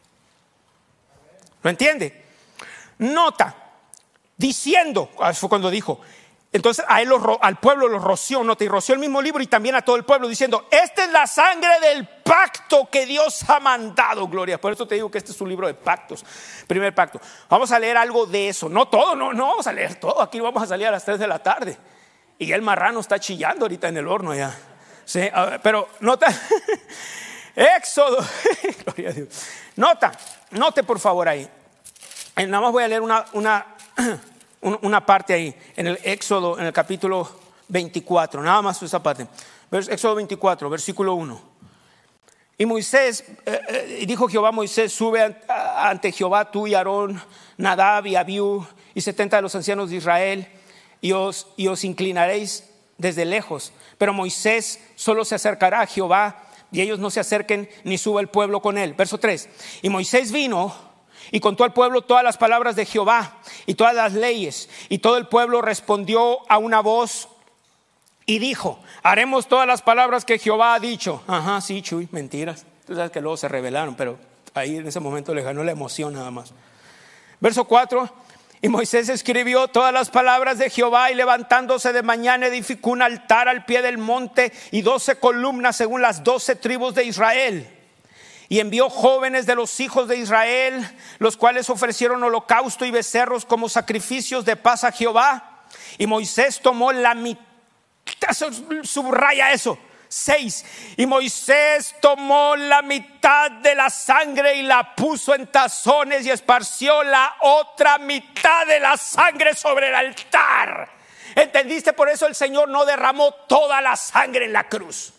¿Lo entiende? Nota, diciendo, fue cuando dijo, entonces a él lo, al pueblo lo roció, nota, y roció el mismo libro y también a todo el pueblo, diciendo, esta es la sangre del pacto que Dios ha mandado, gloria. Por eso te digo que este es un libro de pactos, primer pacto. Vamos a leer algo de eso, no todo, no, no vamos a leer todo, aquí vamos a salir a las tres de la tarde. Y ya el marrano está chillando ahorita en el horno ya. Sí, pero nota, Éxodo, gloria a Dios. Nota, note por favor ahí. Nada más voy a leer una, una, una parte ahí, en el Éxodo, en el capítulo veinticuatro, nada más esa parte. Éxodo veinticuatro, versículo uno. Y Moisés, eh, eh, dijo Jehová a Moisés, sube ante Jehová tú y Aarón, Nadab y Abiú y setenta de los ancianos de Israel, y os, y os inclinaréis desde lejos. Pero Moisés solo se acercará a Jehová, y ellos no se acerquen ni suba el pueblo con él. Verso tres. Y Moisés vino y contó al pueblo todas las palabras de Jehová y todas las leyes, y todo el pueblo respondió a una voz y dijo, haremos todas las palabras que Jehová ha dicho. Ajá, sí, Chuy, mentiras. Tú sabes que luego se rebelaron, pero ahí en ese momento le ganó la emoción nada más. Verso cuatro. Y Moisés escribió todas las palabras de Jehová, y levantándose de mañana edificó un altar al pie del monte y doce columnas según las doce tribus de Israel. Y envió jóvenes de los hijos de Israel, los cuales ofrecieron holocausto y becerros como sacrificios de paz a Jehová. Y Moisés tomó la mitad, subraya eso, seis. Y Moisés tomó la mitad de la sangre y la puso en tazones, y esparció la otra mitad de la sangre sobre el altar. ¿Entendiste? Por eso el Señor no derramó toda la sangre en la cruz.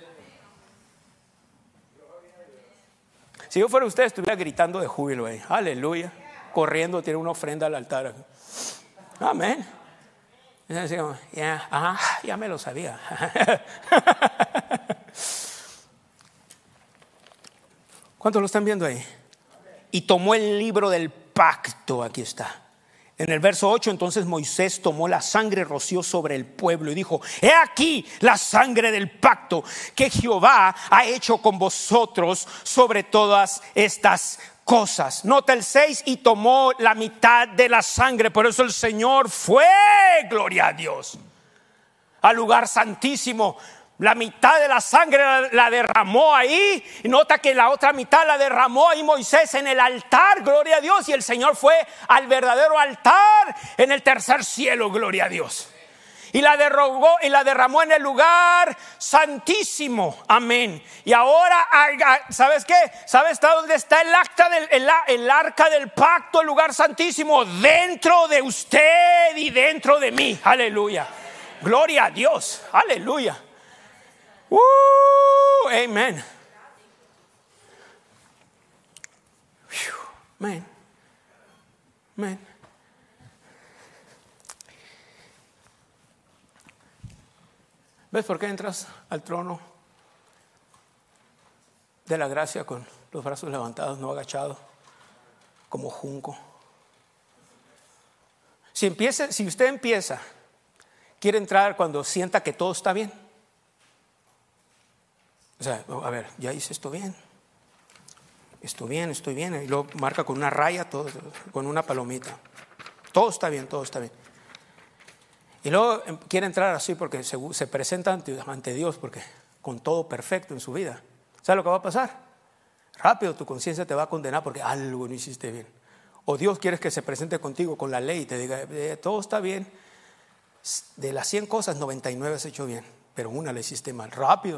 Si yo fuera usted, estuviera gritando de júbilo ahí. Aleluya. Corriendo, tiene una ofrenda al altar. Amén. Ya, ajá, ya me lo sabía. ¿Cuántos lo están viendo ahí? Y tomó el libro del pacto. Aquí está. En el verso ocho, entonces Moisés tomó la sangre, roció sobre el pueblo y dijo, he aquí la sangre del pacto que Jehová ha hecho con vosotros sobre todas estas cosas. Nota el seis, y tomó la mitad de la sangre. Por eso el Señor fue, gloria a Dios, al lugar santísimo La mitad de la sangre la, la derramó ahí. Y nota que la otra mitad la derramó ahí Moisés en el altar, gloria a Dios. Y el Señor fue al verdadero altar en el tercer cielo, gloria a Dios. Y la derrogó y la derramó en el lugar santísimo, amén. Y ahora, ¿sabes qué? ¿Sabes dónde está el, acta del, el, el arca del pacto, el lugar santísimo? Dentro de usted y dentro de mí, aleluya. Gloria a Dios, aleluya. Uh, amén. Amén. Amén. ¿Ves por qué entras al trono de la gracia con los brazos levantados, no agachados, como junco? Si empieza, si usted empieza, quiere entrar cuando sienta que todo está bien. O sea, a ver, ya hice esto bien. Estoy bien, estoy bien. Y luego marca con una raya, todo, con una palomita. Todo está bien, todo está bien. Y luego quiere entrar así porque se, se presenta ante, ante Dios porque con todo perfecto en su vida. ¿Sabes lo que va a pasar? Rápido tu conciencia te va a condenar porque algo no hiciste bien. O Dios quiere que se presente contigo con la ley y te diga, eh, todo está bien. De las cien cosas, noventa y nueve has hecho bien, pero una la hiciste mal. Rápido.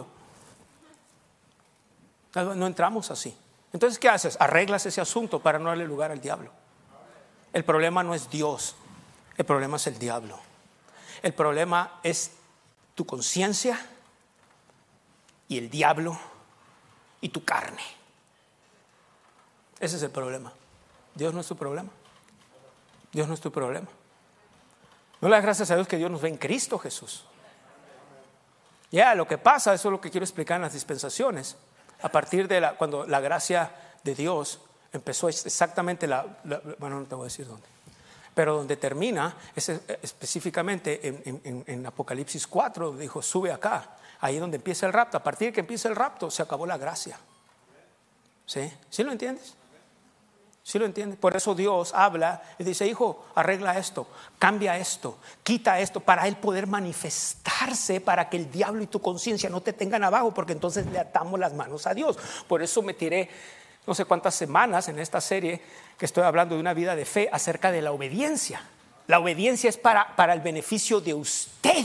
No entramos así. Entonces, ¿qué haces? Arreglas ese asunto para no darle lugar al diablo. El problema no es Dios, el problema es el diablo. El problema es tu conciencia y el diablo y tu carne. Ese es el problema. Dios no es tu problema. Dios no es tu problema. No le das gracias a Dios que Dios nos ve en Cristo Jesús. Ya, yeah, lo que pasa, eso es lo que quiero explicar en las dispensaciones. A partir de la, cuando la gracia de Dios empezó exactamente la, la bueno, no te voy a decir dónde. Pero donde termina es específicamente en, en, en Apocalipsis cuatro, dijo, sube acá, ahí es donde empieza el rapto. A partir de que empieza el rapto, se acabó la gracia. ¿Sí? ¿Sí lo entiendes? ¿Sí lo entiendes? Por eso Dios habla y dice, hijo, arregla esto, cambia esto, quita esto, para Él poder manifestarse, para que el diablo y tu conciencia no te tengan abajo, porque entonces le atamos las manos a Dios. Por eso me tiré no sé cuántas semanas en esta serie que estoy hablando de una vida de fe acerca de la obediencia. La obediencia es para, para el beneficio de usted.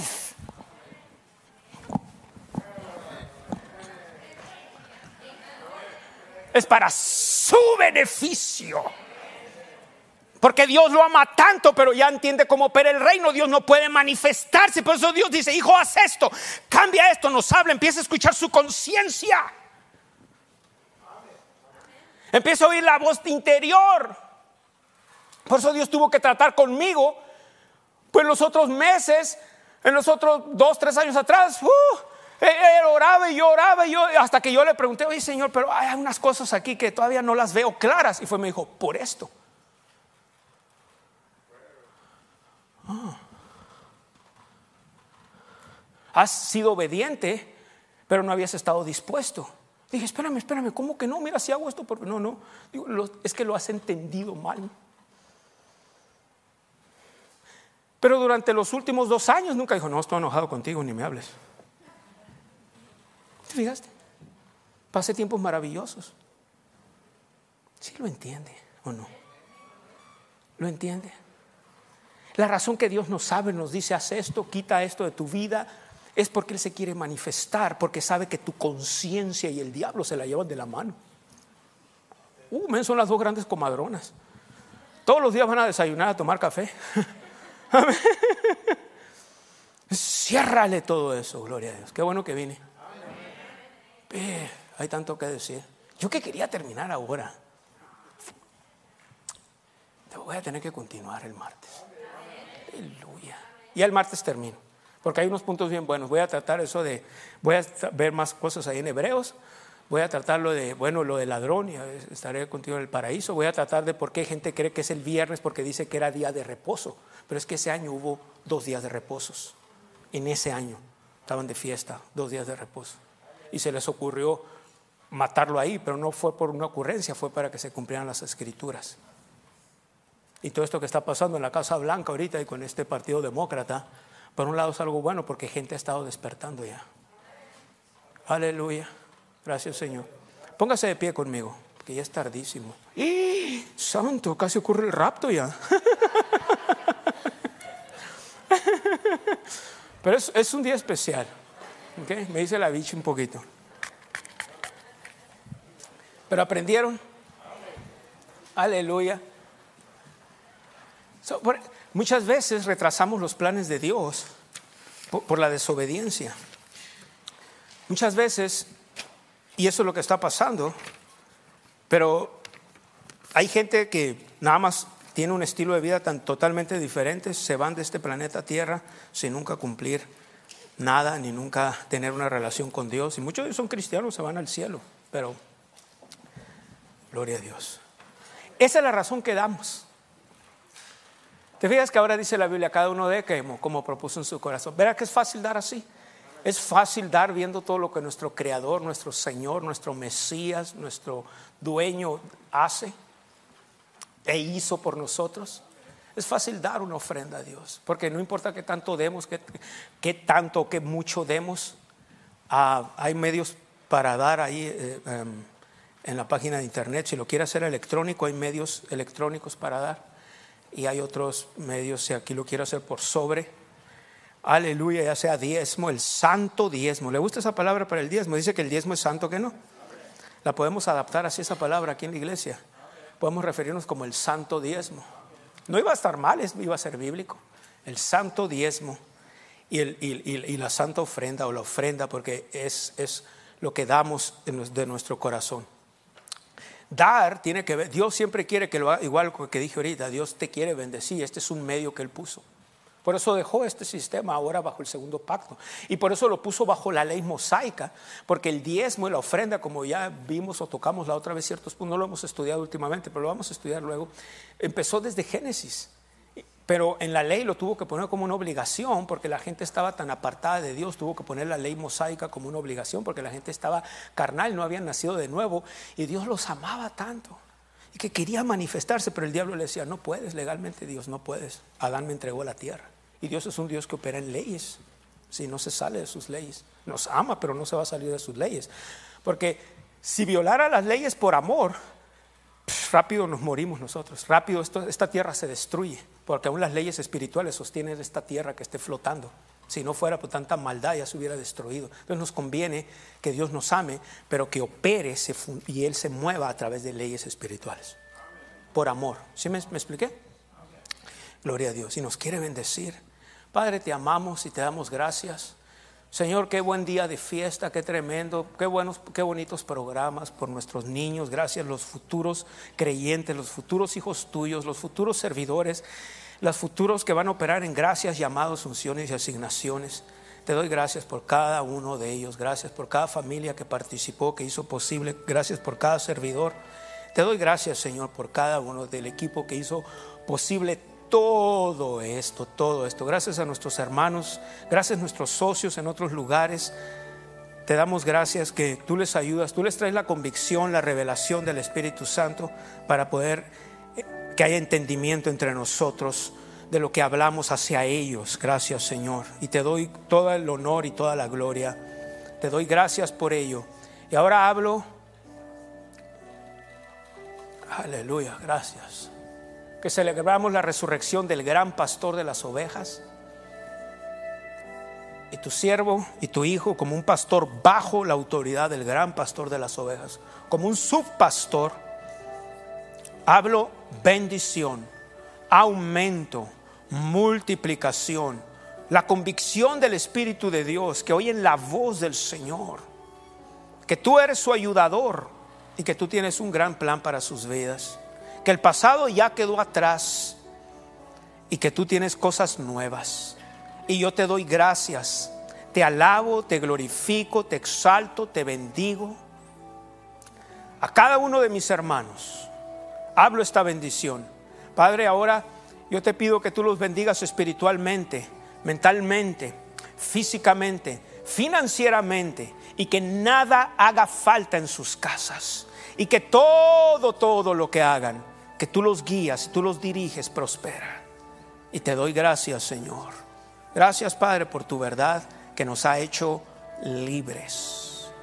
Es para su beneficio. Porque Dios lo ama tanto, pero ya entiende cómo opera el reino. Dios no puede manifestarse. Por eso Dios dice, hijo, haz esto, cambia esto, nos habla, empieza a escuchar su conciencia. Empieza a oír la voz interior. Por eso Dios tuvo que tratar conmigo. Pues en los otros meses, en los otros dos, tres años atrás, uh, él oraba y yo oraba y yo, hasta que yo le pregunté, oye Señor, pero hay unas cosas aquí que todavía no las veo claras. Y fue, me dijo, por esto. Oh. Has sido obediente, pero no habías estado dispuesto. Dije, espérame, espérame, ¿cómo que no? Mira, si hago esto, porque no, no. Digo, lo, es que lo has entendido mal. Pero durante los últimos dos años nunca dijo, no, estoy enojado contigo, ni me hables. ¿Te fijaste? Pasé tiempos maravillosos. ¿Sí lo entiende o no? ¿Lo entiende? La razón que Dios nos sabe, nos dice, haz esto, quita esto de tu vida, es porque Él se quiere manifestar, porque sabe que tu conciencia y el diablo se la llevan de la mano. Uh, men, son las dos grandes comadronas. Todos los días van a desayunar, a tomar café. Ciérrale todo eso, gloria a Dios. Qué bueno que vine. Eh, hay tanto que decir. Yo que quería terminar ahora. Te voy a tener que continuar el martes. Aleluya. Y el martes termino, porque hay unos puntos bien buenos. Voy a tratar eso de, voy a ver más cosas ahí en Hebreos. Voy a tratar lo de, bueno, lo del ladrón, y estaré contigo en el paraíso. Voy a tratar de por qué gente cree que es el viernes, porque dice que era día de reposo. Pero es que ese año hubo dos días de reposos. En ese año estaban de fiesta, dos días de reposo. Y se les ocurrió matarlo ahí, pero no fue por una ocurrencia, fue para que se cumplieran las escrituras. Y todo esto que está pasando en la Casa Blanca ahorita y con este partido demócrata, por un lado es algo bueno porque gente ha estado despertando ya. Aleluya. Gracias, Señor. Póngase de pie conmigo, que ya es tardísimo. ¡Eh! Santo, casi ocurre el rapto ya. Pero es, es un día especial. ¿Okay? Me dice la bicha un poquito. Pero aprendieron. Aleluya. So, por, muchas veces retrasamos los planes de Dios por, por la desobediencia. Muchas veces, y eso es lo que está pasando, pero hay gente que nada más tiene un estilo de vida tan totalmente diferente, se van de este planeta Tierra sin nunca cumplir nada, ni nunca tener una relación con Dios. Y muchos de ellos son cristianos, se van al cielo, pero gloria a Dios. Esa es la razón que damos. ¿Te fijas que ahora dice la Biblia, cada uno dé como, como propuso en su corazón? ¿Verá que es fácil dar así? Es fácil dar viendo todo lo que nuestro Creador, nuestro Señor, nuestro Mesías, nuestro Dueño hace e hizo por nosotros. Es fácil dar una ofrenda a Dios, porque no importa qué tanto demos, qué, qué tanto, qué mucho demos, uh, hay medios para dar ahí eh, um, en la página de internet. Si lo quiere hacer electrónico, hay medios electrónicos para dar, y hay otros medios si aquí lo quiere hacer por sobre. Aleluya, ya sea diezmo, el santo diezmo. ¿Le gusta esa palabra para el diezmo? Dice que el diezmo es santo, ¿que no? La podemos adaptar así, esa palabra aquí en la iglesia. Podemos referirnos como el santo diezmo. No iba a estar mal, iba a ser bíblico. El santo diezmo y, el, y, y, y la santa ofrenda o la ofrenda, porque es, es lo que damos de nuestro corazón. Dar tiene que ver, Dios siempre quiere que lo haga, igual que dije ahorita, Dios te quiere bendecir. Este es un medio que Él puso. Por eso dejó este sistema ahora bajo el segundo pacto. Y por eso lo puso bajo la ley mosaica. Porque el diezmo y la ofrenda, como ya vimos o tocamos la otra vez ciertos puntos, no lo hemos estudiado últimamente, pero lo vamos a estudiar luego. Empezó desde Génesis. Pero en la ley lo tuvo que poner como una obligación, porque la gente estaba tan apartada de Dios. Tuvo que poner la ley mosaica como una obligación, porque la gente estaba carnal, no habían nacido de nuevo. Y Dios los amaba tanto y que quería manifestarse, pero el diablo le decía, no puedes, legalmente Dios, no puedes. Adán me entregó la tierra. Y Dios es un Dios que opera en leyes. Si no se sale de sus leyes. Nos ama, pero no se va a salir de sus leyes. Porque si violara las leyes por amor, pff, rápido nos morimos nosotros. Rápido esto, esta tierra se destruye. Porque aún las leyes espirituales sostienen esta tierra que esté flotando. Si no fuera por tanta maldad ya se hubiera destruido. Entonces nos conviene que Dios nos ame, pero que opere se, y Él se mueva a través de leyes espirituales. Por amor. ¿Sí me, me expliqué? Gloria a Dios. Y nos quiere bendecir. Padre, te amamos y te damos gracias. Señor, qué buen día de fiesta, qué tremendo, qué buenos, qué bonitos programas por nuestros niños. Gracias, los futuros creyentes, los futuros hijos tuyos, los futuros servidores, los futuros que van a operar en gracias, llamados, unciones y asignaciones. Te doy gracias por cada uno de ellos. Gracias por cada familia que participó, que hizo posible. Gracias por cada servidor. Te doy gracias, Señor, por cada uno del equipo que hizo posible todo esto, todo esto. Gracias a nuestros hermanos, gracias a nuestros socios en otros lugares. Te damos gracias que tú les ayudas, tú les traes la convicción, la revelación del Espíritu Santo para poder que haya entendimiento entre nosotros de lo que hablamos hacia ellos. Gracias, Señor, y te doy todo el honor y toda la gloria. Te doy gracias por ello. Y ahora hablo. Aleluya, gracias. Que celebramos la resurrección del gran pastor de las ovejas. Y tu siervo y tu hijo como un pastor bajo la autoridad del gran pastor de las ovejas, como un subpastor. Hablo bendición, aumento, multiplicación, la convicción del Espíritu de Dios, que oyen la voz del Señor, que tú eres su ayudador y que tú tienes un gran plan para sus vidas. Que el pasado ya quedó atrás y que tú tienes cosas nuevas. Y yo te doy gracias, te alabo, te glorifico, te exalto, te bendigo. A cada uno de mis hermanos hablo esta bendición. Padre, ahora yo te pido que tú los bendigas espiritualmente, mentalmente, físicamente, financieramente, y que nada haga falta en sus casas. Y que todo, todo lo que hagan, que tú los guías y tú los diriges, prospera. Y te doy gracias, Señor. Gracias, Padre, por tu verdad que nos ha hecho libres.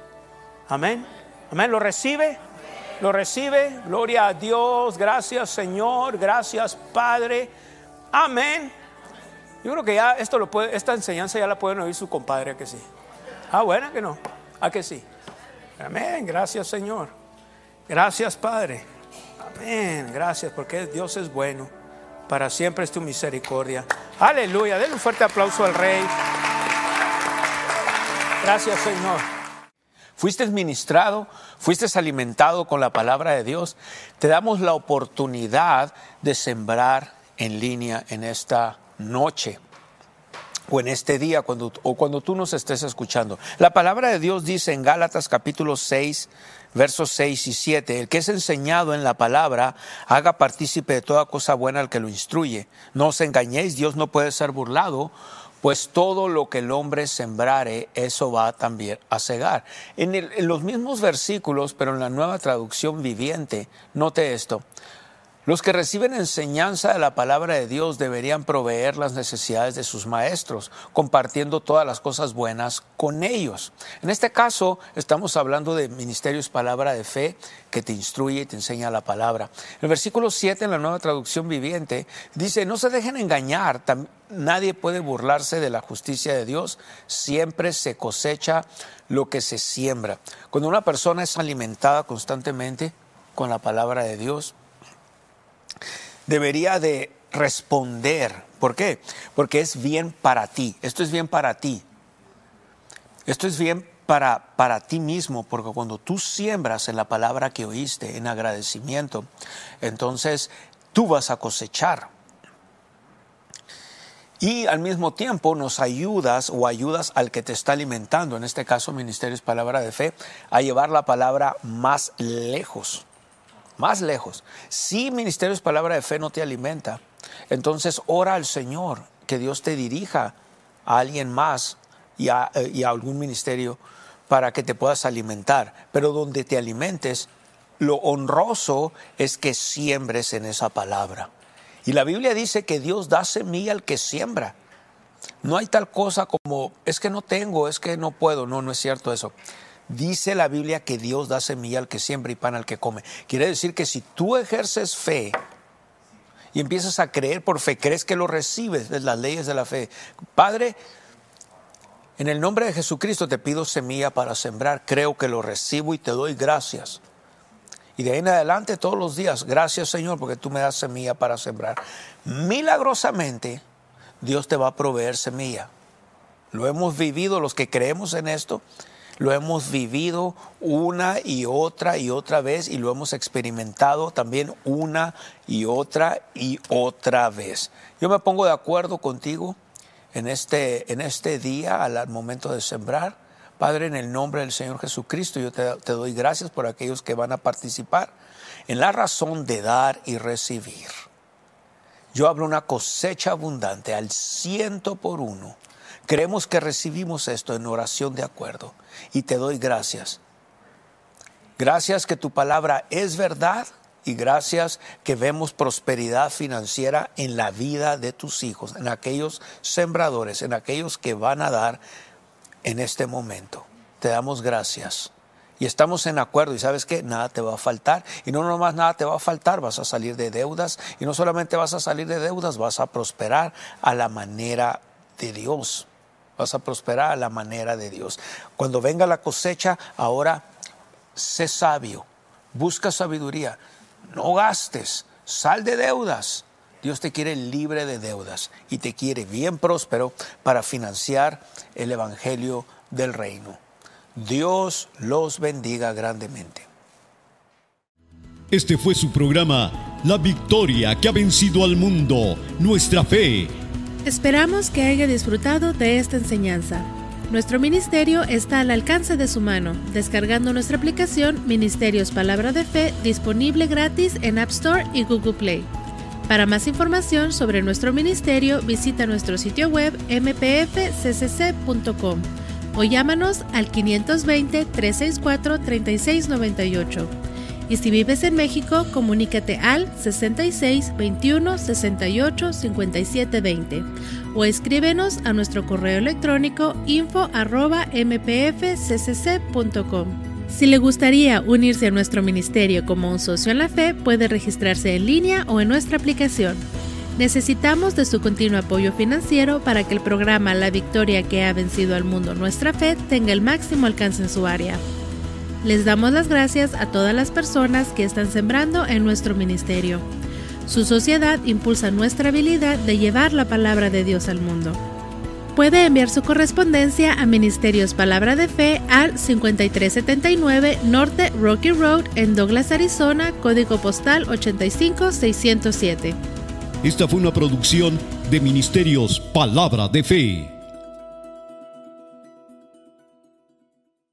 Amén. Amén. ¿Lo recibe? ¿Lo recibe? Gloria a Dios. Gracias, Señor. Gracias, Padre. Amén. Yo creo que ya esto lo puede, esta enseñanza ya la pueden oír su compadre, ¿a que sí? Ah, bueno, que no. ¿A que sí? Amén. Gracias, Señor. Gracias, Padre. Amén. Gracias, porque Dios es bueno. Para siempre es tu misericordia. Aleluya. Denle un fuerte aplauso al Rey. Gracias, Señor. Fuiste ministrado, fuiste alimentado con la palabra de Dios. Te damos la oportunidad de sembrar en línea en esta noche o en este día cuando, o cuando tú nos estés escuchando. La palabra de Dios dice en Gálatas capítulo seis, versos seis y siete, el que es enseñado en la palabra, haga partícipe de toda cosa buena al que lo instruye. No os engañéis, Dios no puede ser burlado, pues todo lo que el hombre sembrare, eso va también a segar. En, el, en los mismos versículos, pero en la Nueva Traducción Viviente, note esto. Los que reciben enseñanza de la palabra de Dios deberían proveer las necesidades de sus maestros, compartiendo todas las cosas buenas con ellos. En este caso, estamos hablando de ministerios palabra de fe que te instruye y te enseña la palabra. El versículo siete en la Nueva Traducción Viviente dice, no se dejen engañar, nadie puede burlarse de la justicia de Dios, siempre se cosecha lo que se siembra. Cuando una persona es alimentada constantemente con la palabra de Dios, debería de responder. ¿Por qué? Porque es bien para ti. Esto es bien para ti. Esto es bien para, para ti mismo, porque cuando tú siembras en la palabra que oíste, en agradecimiento, entonces tú vas a cosechar. Y al mismo tiempo nos ayudas o ayudas al que te está alimentando, en este caso Ministerios Palabra de Fe, a llevar la palabra más lejos. Más lejos. Si Ministerios Palabra de Fe no te alimenta, entonces ora al Señor que Dios te dirija a alguien más y a, y a algún ministerio para que te puedas alimentar. Pero donde te alimentes, lo honroso es que siembres en esa palabra. Y la Biblia dice que Dios da semilla al que siembra. No hay tal cosa como, es que no tengo, es que no puedo. No, no es cierto eso. Dice la Biblia que Dios da semilla al que siembra y pan al que come. Quiere decir que si tú ejerces fe y empiezas a creer por fe, crees que lo recibes, de las leyes de la fe. Padre, en el nombre de Jesucristo te pido semilla para sembrar. Creo que lo recibo y te doy gracias. Y de ahí en adelante todos los días, gracias Señor porque tú me das semilla para sembrar. Milagrosamente Dios te va a proveer semilla. Lo hemos vivido los que creemos en esto. Lo hemos vivido una y otra y otra vez y lo hemos experimentado también una y otra y otra vez. Yo me pongo de acuerdo contigo en este, en este día al momento de sembrar. Padre, en el nombre del Señor Jesucristo, yo te, te doy gracias por aquellos que van a participar en la razón de dar y recibir. Yo hablo una cosecha abundante al ciento por uno. Creemos que recibimos esto en oración de acuerdo y te doy gracias. Gracias que tu palabra es verdad y gracias que vemos prosperidad financiera en la vida de tus hijos, en aquellos sembradores, en aquellos que van a dar en este momento. Te damos gracias y estamos en acuerdo y sabes que nada te va a faltar y no nomás nada te va a faltar, vas a salir de deudas y no solamente vas a salir de deudas, vas a prosperar a la manera de Dios. Vas a prosperar a la manera de Dios. Cuando venga la cosecha, ahora sé sabio, busca sabiduría, no gastes, sal de deudas. Dios te quiere libre de deudas y te quiere bien próspero para financiar el evangelio del reino. Dios los bendiga grandemente. Este fue su programa, La Victoria que ha vencido al mundo, nuestra fe. Esperamos que haya disfrutado de esta enseñanza. Nuestro ministerio está al alcance de su mano, descargando nuestra aplicación Ministerios Palabra de Fe, disponible gratis en App Store y Google Play. Para más información sobre nuestro ministerio, visita nuestro sitio web eme pe efe ce ce ce punto com o llámanos al quinientos veinte, trescientos sesenta y cuatro, treinta y seis noventa y ocho. Y si vives en México, comunícate al sesenta y seis, veintiuno, sesenta y ocho, cincuenta y siete veinte o escríbenos a nuestro correo electrónico info arroba eme pe efe ce ce ce punto com. Si le gustaría unirse a nuestro ministerio como un socio en la fe, puede registrarse en línea o en nuestra aplicación. Necesitamos de su continuo apoyo financiero para que el programa La Victoria que ha vencido al mundo, nuestra fe, tenga el máximo alcance en su área. Les damos las gracias a todas las personas que están sembrando en nuestro ministerio. Su sociedad impulsa nuestra habilidad de llevar la palabra de Dios al mundo. Puede enviar su correspondencia a Ministerios Palabra de Fe al cincuenta y tres setenta y nueve Norte Rocky Road en Douglas, Arizona, código postal ochenta y cinco seiscientos siete. Esta fue una producción de Ministerios Palabra de Fe.